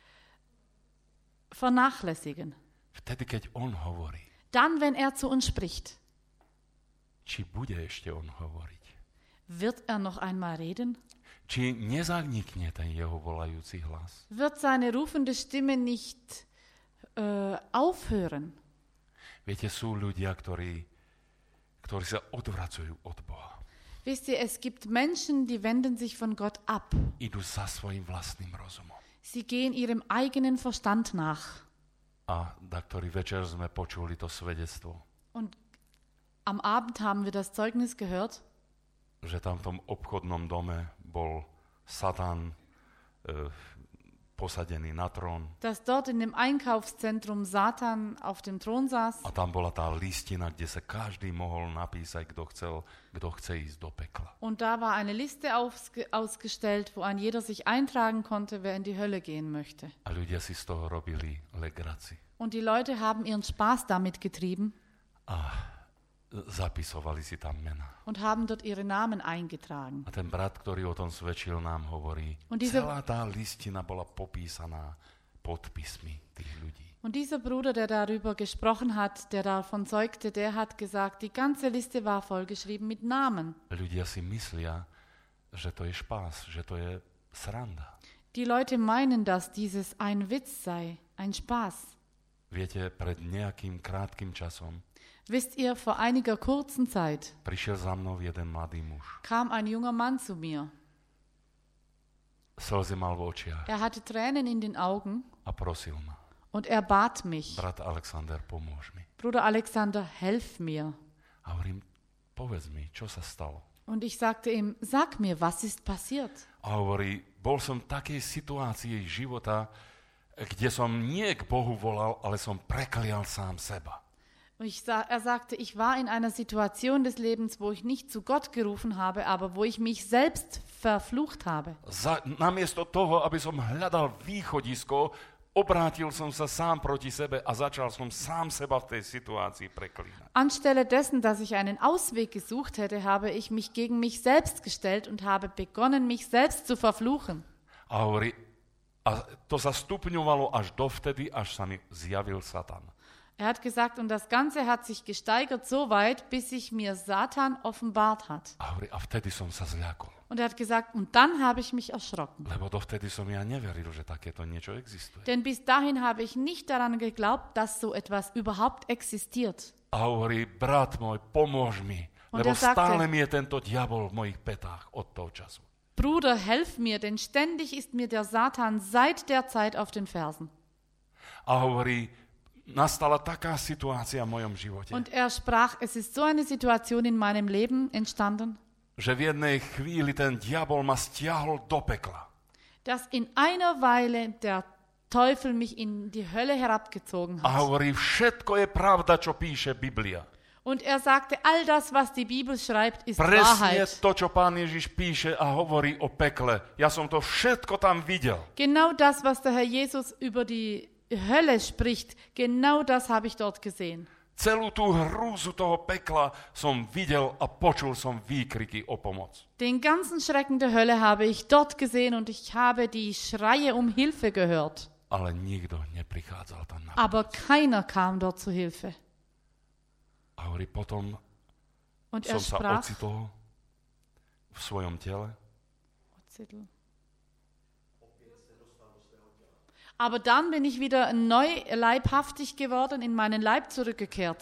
vernachlässigen, vtedy, keď on hovorí, dann, wenn er zu uns spricht, či bude ešte on hovoriť? wird er noch einmal reden? Či nezanikne ten jeho volajúci hlas? Wird seine rufende Stimme nicht äh, aufhören? Viete, sú ľudia, ktorí, ktorí sa odvracujú od Boha. Wisst ihr, es gibt Menschen, die wenden sich von Gott ab. Idú za svojim vlastným rozumom. Sie gehen ihrem eigenen Verstand nach. A na ktorý večer sme počuli to svedectvo, Und am Abend haben wir das Zeugnis gehört, že tam v tom obchodnom dome bol Satan e, posadený na trón dass dort in dem Einkaufszentrum Satan auf dem Thron saß a tam bola tá listina, kde sa každý mohol napísať, kto chcel, kto chce ísť do pekla. und da war eine Liste ausge ausgestellt, wo ein jeder sich eintragen konnte, wer in die Hölle gehen möchte. A ľudia si z toho robili legraci Und die Leute haben ihren Spaß damit getrieben a zapisovali si tam mená. und haben dort ihre Namen eingetragen. A ten brat, ktorý o tom svedčil, nám hovorí, Und diese- celá tá listina bola popísaná podpismi tých ľudí. Und dieser Bruder, der darüber gesprochen hat, der davon zeugte, der hat gesagt, die ganze Liste war vollgeschrieben mit Namen. Ľudia si myslia, že to je špás, že to je sranda. Die Leute meinen, dass dieses ein Witz sei, ein Spaß. Viete, pred nejakým krátkym časom Wisst ihr, vor einiger kurzen Zeit prišiel za mnou jeden mladý muž. kam ein junger Mann zu mir. Slzy mal v očiach Er hatte Tränen in den Augen a prosil ma. und er bat mich, Brat Alexander, pomôž mi. Bruder Alexander, helf mir. A hovorím, povedz mi, čo sa stalo. Und ich sagte ihm, sag mir, was ist passiert? A hovorí, bol som v takej situácii života, kde som nie k Bohu volal, ale som preklial sám seba. Und ich sa er sagte, ich war in einer Situation des Lebens, wo ich nicht zu Gott gerufen habe, aber wo ich mich selbst verflucht habe. Za, namiesto toho, aby som hľadal východisko, obrátil som sa sám proti sebe a začal som sám seba v tej situácii preklínať. Anstelle dessen, dass ich einen Ausweg gesucht hätte, habe ich mich gegen mich selbst gestellt und habe begonnen, mich selbst zu verfluchen. A hovorí, a to sa stupňovalo až dovtedy, až sa mi zjavil Satan. Er hat gesagt, und das Ganze hat sich gesteigert so weit, bis sich mir Satan offenbart hat. A hovorí, a vtedy som sa zľakol. Und er hat gesagt, und dann habe ich mich erschrocken. Lebo dovtedy som ja neveril, že takéto niečo existuje. Denn bis dahin habe ich nicht daran geglaubt, dass so etwas überhaupt existiert. A hovorí, brat môj, pomôž mi, Und lebo er sagte, stále mi je tento diabol v mojich petách od toho času. Bruder, helf mir, denn ständig ist mir der Satan seit der Zeit auf den Fersen. A hovorí, nastala taká situácia v mojom živote, Und er sprach, es ist so eine Situation in meinem Leben entstanden, že v jednej chvíli ten diabol ma stiahol do pekla. dass in einer Weile der Teufel mich in die Hölle herabgezogen A hat. hovorí, všetko je pravda, čo píše Biblia. Und er sagte, all das, was die Bibel schreibt, ist Presne Wahrheit. to, čo Pán Ježiš píše a hovorí o pekle. Ja som to všetko tam videl. Genau das, was der Herr Jesus über die Hölle spricht, genau das habe ich dort gesehen. Celú tú hrúzu toho pekla som videl a počul som výkriky o pomoc. Den ganzen Schrecken der Hölle habe ich dort gesehen und ich habe die Schreie um Hilfe gehört. Ale nikto neprichádzal tam na Aber keiner kam dort zu Hilfe. A hovorí, potom Und er som sa sprach, ocitol v svojom tele aber dann bin ich wieder neu leibhaftig geworden, in meinen Leib zurückgekehrt.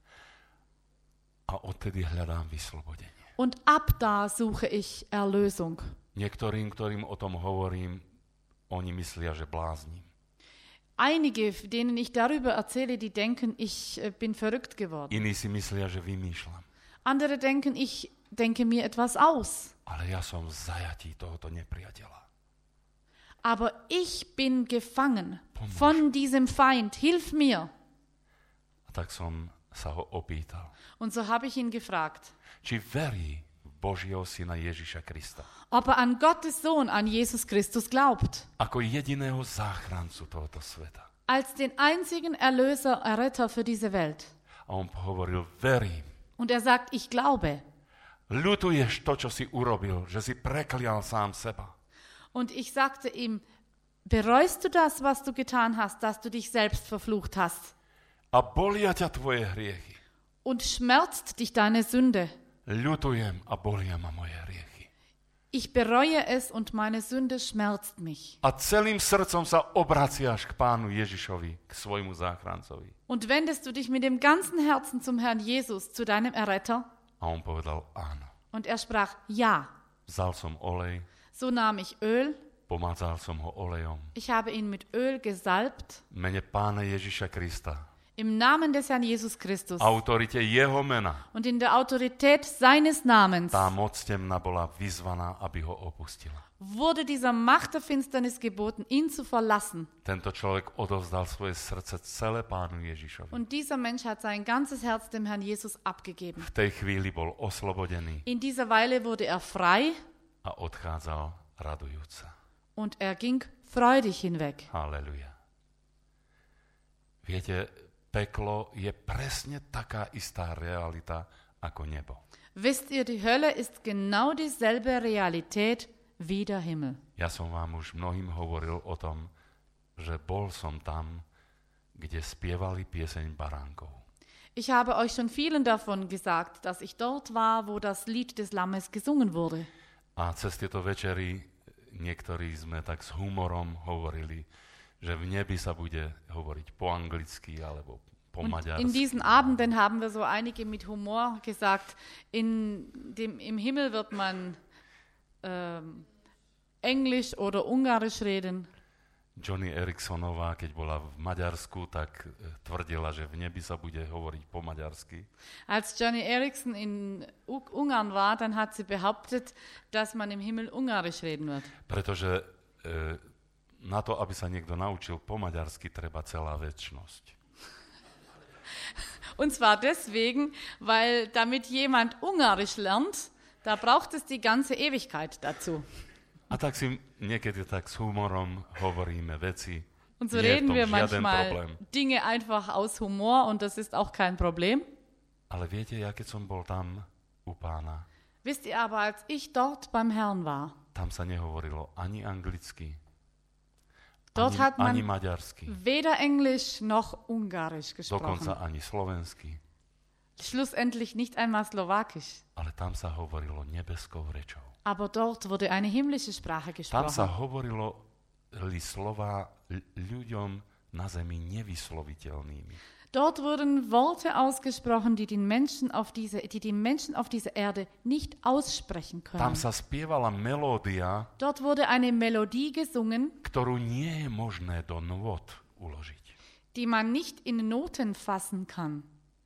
a odtedy hľadám vyslobodenie. Und ab da suche ich Erlösung. Niektorým, ktorým o tom hovorím, oni myslia, že blázním. Einige, denen ich darüber erzähle, die denken, ich äh, bin verrückt geworden. Iní si myslia, že vymýšľam. Andere denken, ich denke mir etwas aus. Ale ja som v zajatí tohoto nepriateľa. Aber ich bin gefangen Pomôž. von diesem Feind. Hilf mir. A tak som sa ho opýtal, Und so habe ich ihn gefragt, či verí v Božieho syna Ježiša Krista ob er an Gottes Sohn, an Jesus Christus glaubt. ako jediného záchrancu tohoto sveta. Als den einzigen Erlöser, Erretter für diese Welt. A on hovoril, verím. Und er sagt, ich glaube. Ľutuješ to, čo si urobil, že si preklial sám seba. Und ich sagte ihm, bereust du das, was du getan hast, dass du dich selbst verflucht hast? A bolia ťa tvoje hriechy. Und schmerzt dich deine Sünde? Ľutujem a bolia ma moje hriechy. Ich bereue es und meine Sünde schmerzt mich. A celým srdcom sa obraciaš k Pánu Ježišovi, k svojmu záchrancovi. Und wendest du dich mit dem ganzen Herzen zum Herrn Jesus, zu deinem Erretter? A on povedal áno. Und er sprach, ja. Vzal som olej, So nahm ich Öl, pomazal som ho olejom. ich habe ihn mit Öl gesalbt, V mene Pána Ježiša Krista, im Namen des Herrn Jesus Christus autorite jeho mena, und in der Autorität seines Namens tá moc temná bola vyzvaná, aby ho opustila. wurde dieser Macht der Finsternis geboten, ihn zu verlassen. Tento človek odovzdal svoje srdce celé Pánu Ježišovi. Und dieser Mensch hat sein ganzes Herz dem Herrn Jesus abgegeben. V tej chvíli bol oslobodený In dieser Weile wurde er frei a odchádzal radujúca. und er ging freudig hinweg. Halleluja. Viete, peklo je presne taká istá realita ako nebo. Wisst ihr, die Hölle ist genau dieselbe Realität wie der Himmel. Ja som vám už mnohým hovoril o tom, že bol som tam, kde spievali pieseň baránkov. Ich habe euch schon vielen davon gesagt, dass ich dort war, wo das Lied des Lammes gesungen wurde. A cez tieto večery niektorí sme tak s humorom hovorili, že v nebi sa bude hovoriť po anglicky alebo po Und maďarsky. in diesen Abenden haben wir so einige mit Humor gesagt, in dem, im Himmel wird man ähm, Englisch oder Ungarisch reden. Johnny Eriksonová, keď bola v Maďarsku, tak tvrdila, že v nebi sa bude hovoriť po maďarsky. Als Johnny Eriksson in U- Ungarn war, dann hat sie behauptet, dass man im Himmel Ungarisch reden wird. Pretože e, na to, aby sa niekto naučil po maďarsky, treba celá večnosť. Und zwar deswegen, weil damit jemand Ungarisch lernt, da braucht es die ganze Ewigkeit dazu. A tak si niekedy tak s humorom hovoríme veci. Und so Nie je v reden tom wir žiaden manchmal problém. Dinge einfach aus Humor und das ist auch kein Problem. Ale viete, ja keď som bol tam u Pána, Wisst ihr aber, als ich dort beim Herrn war, tam sa nehovorilo ani anglicky, dort ani, hat man ani maďarsky, weder Englisch noch Ungarisch gesprochen. dokonca ani slovensky. Schlussendlich nicht einmal Slowakisch. Ale tam sa hovorilo nebeskou rečou. Aber dort wurde eine himmlische Sprache Tam sa gesprochen. hovorilo li slova l- ľuďom na zemi nevysloviteľnými. Dort wurden Worte ausgesprochen, die, den Menschen auf diese, die die Menschen auf dieser Erde nicht aussprechen Tam können. sa spievala melódia, Dort wurde eine Melodie gesungen, ktorú nie je možné do nôt uložiť. die man nicht in Noten fassen kann.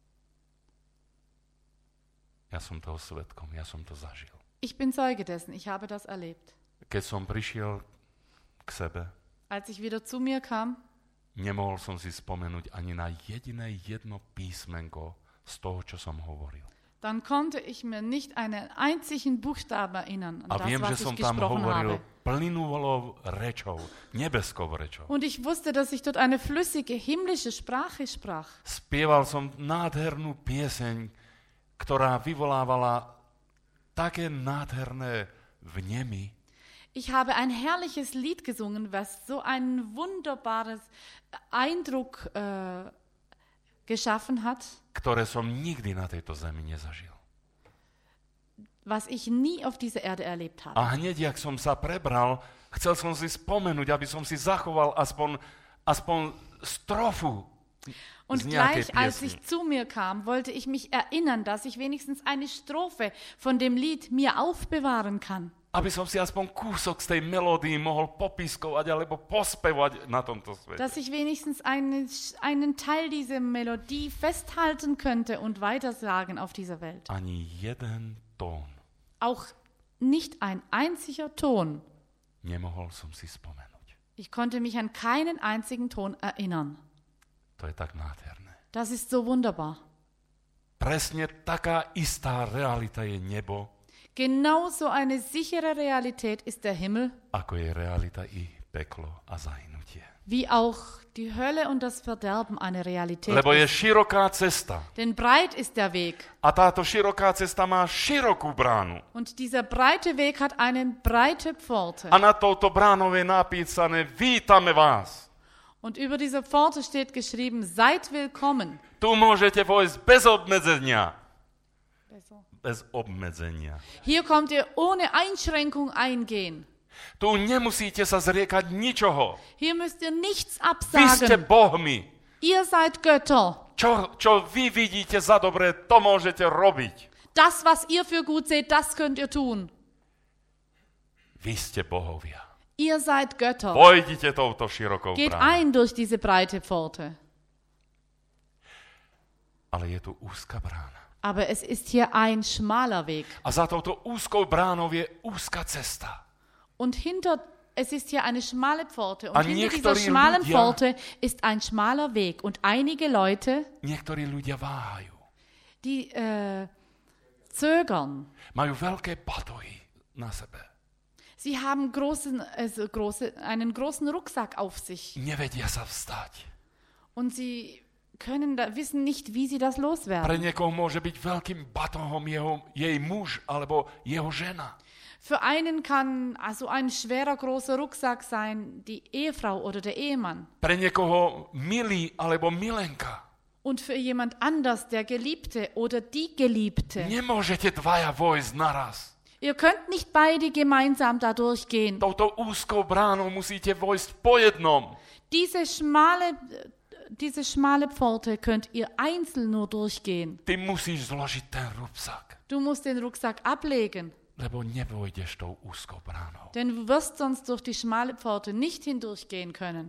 Ja som toho svedkom, ja som to zažil. Ich bin Zeuge dessen, ich habe das erlebt. Keď som prišiel k sebe, Als ich wieder zu mir kam, nemohol som si spomenúť ani na jediné jedno písmenko z toho, čo som hovoril. dann konnte ich mir nicht einen einzigen Buchstaben erinnern an A das, viem, že was som ich tam gesprochen hovoril habe. plynulou rečou, nebeskou rečou. Und ich wusste, dass ich dort eine flüssige himmlische Sprache sprach. Spieval som nádhernú pieseň, ktorá vyvolávala také nádherné vnemy, Ich habe ein herrliches Lied gesungen, was so einen wunderbaren Eindruck äh, geschaffen hat, ktoré som nikdy na tejto zemi nezažil. was ich nie auf dieser Erde erlebt habe. A hneď, jak som sa prebral, chcel som si spomenúť, aby som si zachoval aspoň, aspoň strofu Und z nejakej gleich als piesni. ich zu mir kam, wollte ich mich erinnern, dass ich wenigstens eine Strophe von dem Lied mir aufbewahren kann. aby som si aspoň kúsok z tej melódii mohol popiskovať alebo pospevať na tomto svete. Dass ich wenigstens einen, einen Teil dieser Melodie festhalten könnte und weitersagen auf dieser Welt. Ani jeden tón. Auch nicht ein einziger Ton. Nemohol som si spomenúť. Ich konnte mich an keinen einzigen Ton erinnern. To je tak nádherné. Das ist so wunderbar. Presne taká istá realita je nebo, Genauso eine sichere Realität ist der Himmel, ako je realita i peklo a zahynutie. wie auch die Hölle und das Verderben eine Realität Lebo je ist. široká cesta. Denn breit ist der Weg. A táto široká cesta má širokú bránu. Und dieser breite Weg hat eine breite Pforte. A na touto bránou je napísané: Vítame vás. Und über dieser Pforte steht geschrieben, seid willkommen. Tu môžete vojsť bez obmedzenia. Bez obmedzenia. Hier kommt ihr ohne Einschränkung eingehen. Tu nemusíte sa zriekať ničoho. Hier müsst ihr nichts Vy ste absagen. bohmi. Ihr seid Götter. Čo, čo vy vidíte za dobré, to môžete robiť. Das, was ihr für gut seht, das könnt ihr tun. Vy ste bohovia. Ihr seid Götter. Vojdite touto širokou Geht bránou. ein durch diese breite Pforte. Ale je tu úzka brána. Aber es ist hier ein schmaler Weg. A za touto úzkou bránou je úzka cesta. Und hinter, es ist hier eine schmale Pforte. Und A hinter dieser niektorí schmalen ľudia- Pforte ist ein schmaler Weg. Und einige Leute, Niektorí ľudia váhajú. die äh, zögern. Majú veľké batohy na sebe. Sie haben großen, also große, einen großen Rucksack auf sich. Nevedia sa vstať. Und sie können da, wissen nicht, wie sie das Pre loswerden. niekoho môže byť veľkým batohom jeho, jej muž alebo jeho žena. Für einen kann also ein schwerer, großer Rucksack sein, die Ehefrau oder der Ehemann. Pre niekoho milý alebo milenka. Und für jemand anders der Geliebte oder die Geliebte. Nemôžete dvaja vojsť naraz. Ihr könnt nicht beide gemeinsam da durchgehen. Touto úzkou bránou musíte vojsť po jednom. Diese schmale, diese schmale Pforte könnt ihr einzeln nur durchgehen. Ty musíš zložiť ten rúbsak, Du musst den Rucksack ablegen, lebo nevojdeš tou úzkou bránou. denn du wirst sonst durch die schmale Pforte nicht hindurchgehen können.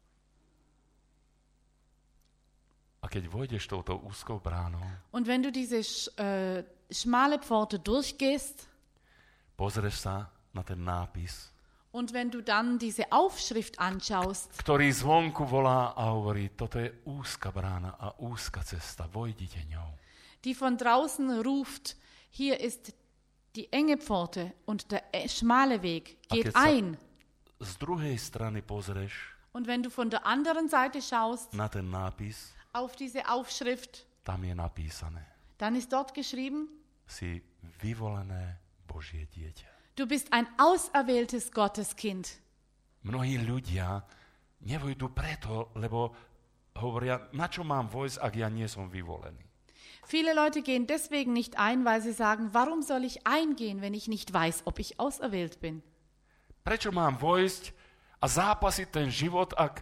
A keď vojdeš touto úzkou bránou, Und wenn du diese sch, äh, schmale Pforte durchgehst pozrieš sa na ten nápis, und wenn du dann diese Aufschrift anschaust, ktorý zvonku volá a hovorí: toto je úzka brána a úzka cesta, vojdite ňou. die von draußen ruft, hier ist die enge Pforte und der äh, schmale Weg, A geht keď sa ein. z druhej strany pozrieš Und wenn du von der anderen Seite schaust, na ten nápis, auf diese Aufschrift, tam je napísané: dann ist dort geschrieben, si vyvolené Božie dieťa. du bist ein auserwähltes Gotteskind. Mnohí ľudia nevojdu preto, lebo hovoria: na čo mám vojsť, ak ja nie som vyvolený. Viele Leute gehen deswegen nicht ein, weil sie sagen, warum soll ich eingehen, wenn ich nicht weiß, ob ich auserwählt bin? Prečo mám vojsť a zápasiť ten život, ak,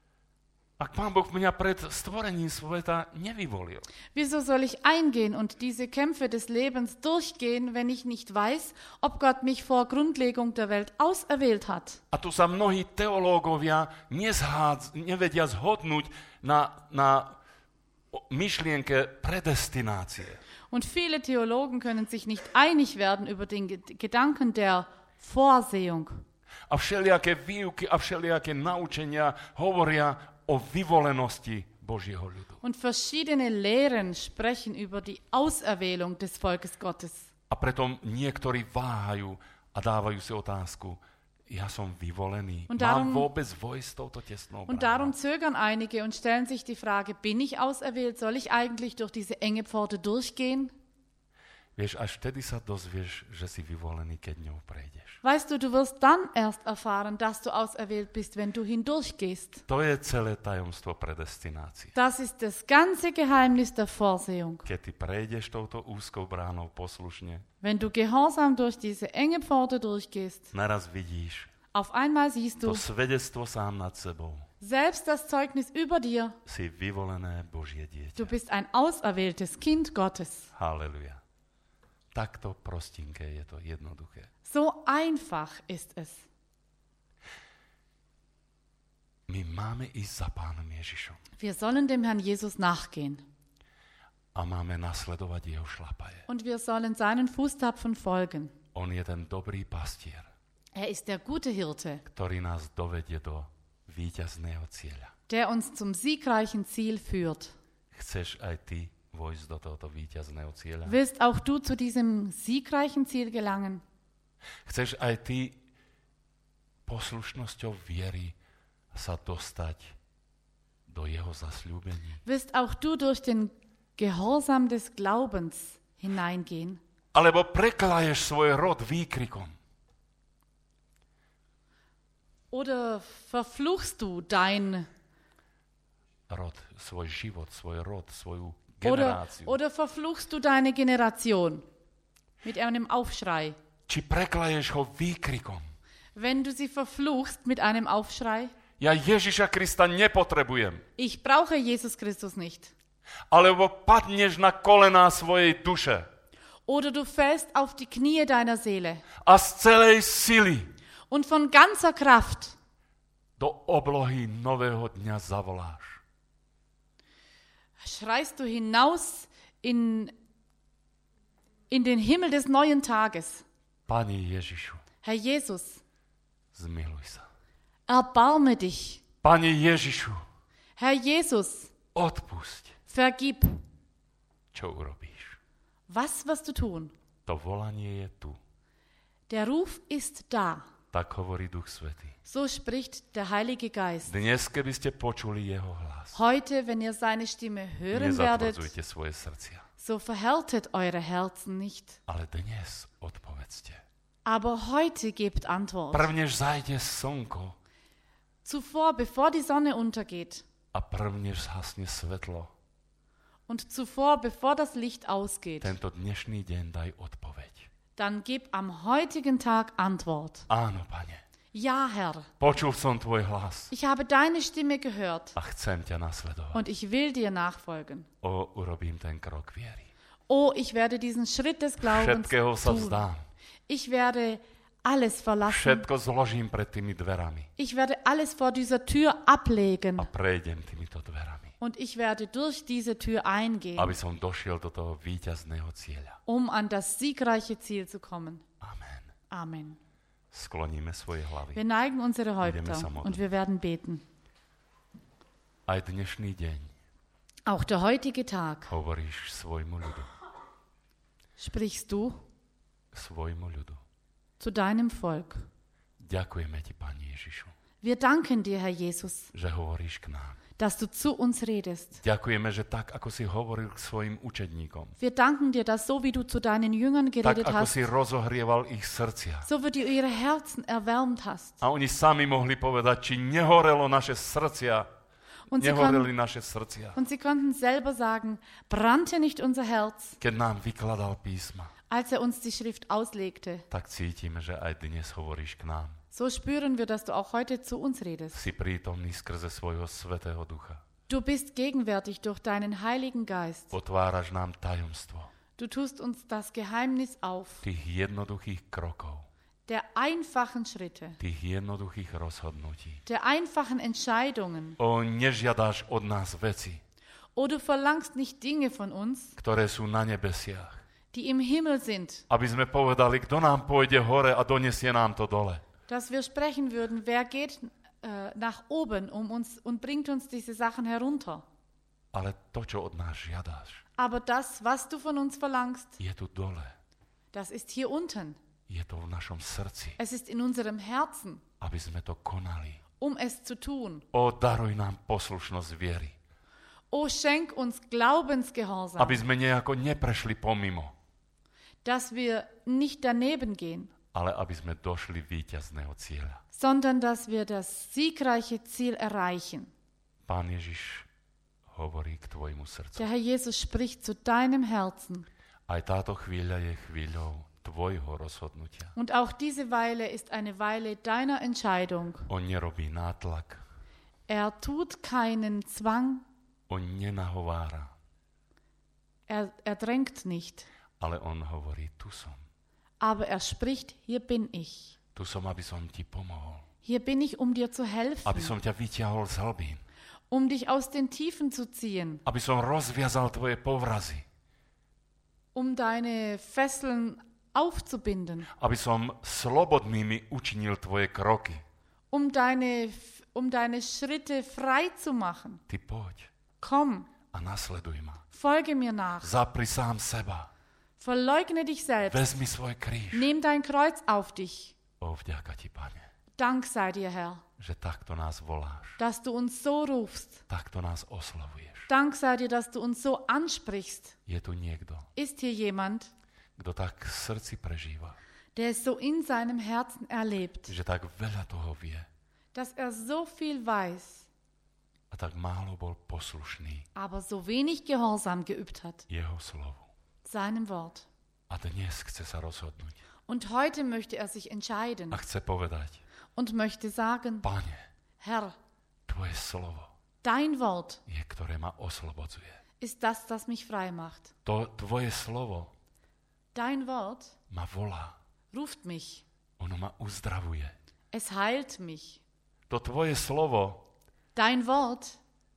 ak Pán Boh mňa pred stvorením sveta nevyvolil? Wieso soll ich eingehen und diese Kämpfe des Lebens durchgehen, wenn ich nicht weiß, ob Gott mich vor Grundlegung der Welt auserwählt hat? A tu sa mnohí teológovia nezhádz, nevedia zhodnúť na, na myšlienke predestinácie. Und viele Theologen können sich nicht einig werden über den Ge- Gedanken der Vorsehung. A všelijaké výuky a všelijaké naučenia hovoria o vyvolenosti Božieho ľudu. Und verschiedene Lehren sprechen über die Auserwählung des Volkes Gottes. A preto niektorí váhajú a dávajú si otázku: ja som vyvolený, Und mám darum- vôbec vojsť touto tesnou Und bránou? darum zögern einige und stellen sich die Frage, bin ich auserwählt? Soll ich eigentlich durch diese enge Pforte durchgehen? Vieš, až vtedy sa dozvieš, že si vyvolený, keď ňou prejdeš. Weißt du, du wirst dann erst erfahren, dass du auserwählt bist, wenn du hindurchgehst. To je celé tajomstvo predestinácie. Das ist das ganze Geheimnis der Vorsehung. Keď ty prejdeš touto úzkou bránou poslušne, Wenn du gehorsam durch diese enge Pforte durchgehst, naraz vidíš auf einmal siehst to du svedectvo sám nad sebou. selbst das Zeugnis über dir. Si vyvolené Božie Du dieťa. bist ein auserwähltes Kind Gottes. Halleluja. Takto prostinké je to jednoduché. So einfach ist es. My máme ísť za Pánom Ježišom. Wir sollen dem Herrn Jesus nachgehen. A máme nasledovať jeho šlapaje. Und wir sollen seinen Fußtapfen folgen. On je ten dobrý pastier, Er ist der gute Hirte, ktorý nás dovedie do víťazného cieľa. der uns zum siegreichen Ziel führt. Chceš aj ty vojsť do tohoto víťazného cieľa? Willst auch du zu diesem siegreichen Ziel gelangen? Chceš aj ty poslušnosťou viery sa dostať do jeho zasľúbení? Willst auch du durch den Gehorsam des Glaubens hineingehen? Alebo preklaješ svoj rod výkrikom? Oder verfluchst du dein Rod, svoj život, svoj rod, svoju oder, generáciu. oder verfluchst du deine Generation mit einem Aufschrei? Či preklaješ ho výkrikom? Wenn du sie verfluchst mit einem Aufschrei, Ja Ježiša Krista nepotrebujem. ich brauche Jesus Christus nicht. Alebo padneš na kolená svojej duše Oder du fällst auf die Knie deiner Seele a z celej sily und von ganzer Kraft do oblohy nového dňa zavoláš. schreist du hinaus in, in den Himmel des neuen Tages. Pane Ježišu, Herr Jesus, zmiluj sa. erbarme dich. Pane Ježišu, Herr Jesus, odpusť. vergib. Čo urobíš? Was wirst du tun? To volanie je tu. Der Ruf ist da. Tak hovorí Duch Svätý. So spricht der Heilige Geist. Dnes, keby ste počuli jeho hlas, Heute, wenn ihr seine Stimme hören werdet, nezatvrdzujte svoje srdcia. so verhärtet eure Herzen nicht. Ale dnes odpovedzte. Aber heute gebt Antwort. Prvnež zajde slnko Zuvor, bevor die Sonne untergeht a prvnež zhasne svetlo, und zuvor, bevor das Licht ausgeht, tento dnešný deň daj odpoveď. dann gib am heutigen Tag Antwort. Áno, Pane, Ja, Herr, počul som tvoj hlas ich habe deine Stimme gehört a chcem ťa nasledovať. und ich will dir nachfolgen. O, urobím ten krok viery. Oh, ich werde diesen Schritt des Glaubens Všetkého sa tun. vzdám. Ich werde alles verlassen. Všetko zložím pred tými dverami Ich werde alles vor dieser Tür ablegen a prejdem týmito dverami, und ich werde durch diese Tür eingehen, aby som došiel do toho víťazného cieľa. um an das siegreiche Ziel zu kommen. Amen. Amen. Skloníme svoje hlavy. Wir neigen unsere Ideme Häupter sa modliť. und wir werden beten. Aj dnešný deň Auch der heutige Tag hovoríš svojmu ľudu. sprichst du Svojmu ľudu. zu deinem Volk. Ďakujeme ti, Pane Ježišu, Wir danken dir, Herr Jesus, že hovoríš k nám. dass du zu uns redest. Ďakujeme, že tak, ako si hovoril k svojim učedníkom, Wir danken dir, dass so wie du zu deinen Jüngern tak, geredet ako hast, si rozohrieval ich srdcia. so wie du ihre Herzen erwärmt hast. A oni sami mohli povedať, či nehorelo naše srdcia, Und sie, nehoreli konnten, naše srdcia, und sie konnten selber sagen, brannte nicht unser Herz, keď nám vykladal písma. als er uns die Schrift auslegte. Tak cítime, že aj dnes hovoríš k nám. So spüren wir, dass du auch heute zu uns redest. Si prítomný skrze svojho Svätého Ducha. Du bist gegenwärtig durch deinen Heiligen Geist. Otváraš nám tajomstvo Du tust uns das Geheimnis auf, tých jednoduchých krokov, der einfachen Schritte, tých jednoduchých rozhodnutí. der einfachen Entscheidungen. O, nežiadaš od nás veci, Oh, du verlangst nicht Dinge von uns, ktoré sú na nebesiach. die im Himmel sind, Aby sme povedali, kto nám pôjde hore a donesie nám to dole. dass wir sprechen würden, wer geht äh, nach oben um uns und bringt uns diese Sachen herunter. Ale to, čo od nás žiadaš, Aber das, was du von uns verlangst, je tu dole. das ist hier unten. Je to v našom srdci, Es ist in unserem Herzen, aby sme to konali. um es zu tun. O, daruj nám poslušnosť viery, Oh, schenk uns Glaubensgehorsam, aby sme nejako neprešli pomimo, dass wir nicht daneben gehen, ale aby sme došli víťazného cieľa. sondern dass wir das siegreiche Ziel erreichen. Pán Ježiš hovorí k tvojmu srdcu. Der Herr Jesus spricht zu deinem Herzen. Aj táto chvíľa je chvíľou tvojho rozhodnutia. Und auch diese Weile ist eine Weile deiner Entscheidung. On nerobí nátlak, Er tut keinen Zwang, on nenahovára, er, er drängt nicht, Ale on hovorí, tu som. Aber er spricht, hier bin ich. Tu som, aby som ti pomohol. Hier bin ich, um dir zu helfen, Aby som ťa vyťahol z hlbín. um dich aus den Tiefen zu ziehen, Aby som rozviazal tvoje povrazy. um deine Fesseln aufzubinden, Aby som slobodnými učinil tvoje kroky. um deine, um deine Schritte frei zu machen. Ty poď Komm, a nasleduj ma. folge mir nach. Zapri sám seba. Verleugne dich selbst. Vezmi svoj kríž. Nimm dein Kreuz auf dich. O, vďaka ti, Pane, Dank sei dir, Herr, že takto nás voláš. dass du uns so rufst. Takto nás oslavuješ. Dank sei dir, dass du uns so ansprichst. Je tu niekto, Ist hier jemand, kto tak v srdci prežíva, der es so in seinem Herzen erlebt, že tak veľa toho vie dass er so viel weiß, a tak málo bol poslušný aber so wenig Gehorsam geübt hat, jeho slovu. seinem Wort. A dnes chce sa rozhodnúť Und heute möchte er sich entscheiden a chce povedať, und möchte sagen, Pane, Herr, tvoje slovo dein Wort je, ktoré ma oslobodzuje. ist das, das mich frei macht. To tvoje slovo Dein Wort ma volá, ruft mich. ono ma uzdravuje. Es heilt mich. To tvoje slovo Dein Wort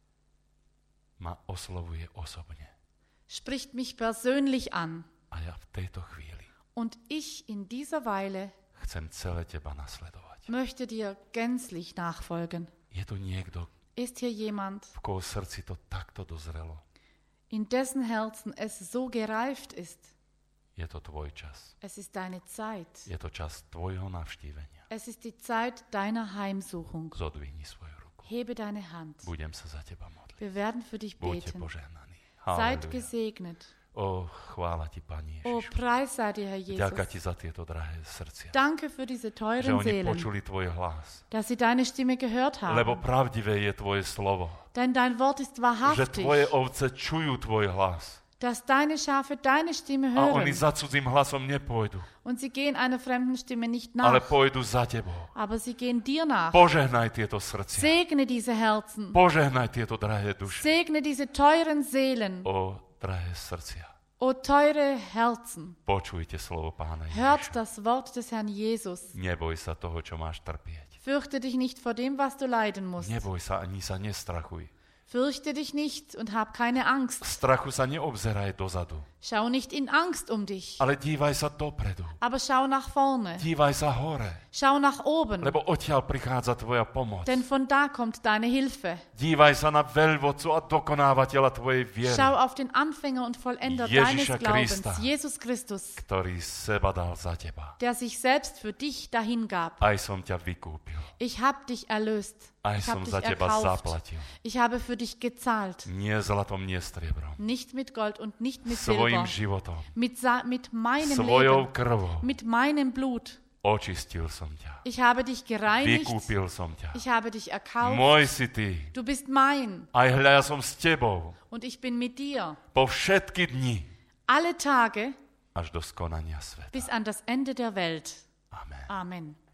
ma oslovuje osobne. spricht mich persönlich an. A ja v tejto chvíli Und ich in dieser Weile chcem celé teba nasledovať. möchte dir gänzlich nachfolgen. Je tu niekto, Ist hier jemand, v koho srdci to takto dozrelo? in dessen Herzen es so gereift ist? Je to tvoj čas. Es ist deine Zeit. Je to čas tvojho navštívenia. Es ist die Zeit deiner Heimsuchung. Zodvihni svoju ruku. Hebe deine Hand. Budem sa za teba modliť. Wir werden für dich Buďte beten. požehnaní. Seid Halleluja. gesegnet. O, chvála ti, Pani Oh, Ježišu. preis sei dir, Herr Ďakujem ti Jesus. za tieto drahé srdcia. Danke für diese Že teuren oni Seelen, počuli tvoj hlas. dass sie deine Stimme gehört Lebo haben. pravdivé je tvoje slovo. Denn dein Wort ist Že wahrhaftig, tvoje ovce čujú tvoj hlas. dass deine Schafe deine Stimme A oni hören. za cudzím hlasom nepôjdu, Und sie gehen einer fremden Stimme nicht ale nach, pôjdu za tebou. aber sie gehen dir nach. Požehnaj tieto srdcia. Segne diese Herzen. Požehnaj tieto drahé duše. Segne diese teuren Seelen. O, drahé srdcia. O teure Herzen. Počujte slovo Pána Hört Ježiša. das Wort des Herrn Jesus. Neboj sa toho, čo máš trpieť. Fürchte dich nicht vor dem, was du leiden musst. Neboj sa, ani sa nestrachuj. Fürchte dich nicht und hab keine Angst. V strachu sa neobzeraj dozadu, Schau nicht in Angst um dich, ale dívaj sa dopredu. aber schau nach vorne. Dívaj sa hore, Schau nach oben, lebo odtiaľ prichádza tvoja pomoc. denn von da kommt deine Hilfe. Dívaj sa na veľvodcu a dokonávateľa tvojej viery, Schau auf den Anfänger und Vollender deines Ježiša Glaubens, Krista. Jesus Christus, ktorý seba dal za teba. der sich selbst für dich dahingab. Aj som ťa vykúpil. Ich hab dich erlöst. Aj Ich hab som dich za teba erkauft. zaplatil. Ich habe für dich gezahlt. Nie zlatom, nie striebrom. Nicht mit Gold und nicht mit Svojim Silber. životom, Mit, Sa mit meinem svojou Leben. krvou Mit meinem Blut. očistil som ťa. Ich habe dich gereinigt. Vykúpil som ťa. Ich habe dich erkauft. Môj si ty. Du bist mein. Aj hľa, ja som s tebou. Und ich bin mit dir. Po všetky dni. Alle Tage Až do skonania sveta. bis an das Ende der Welt. Amen. Amen.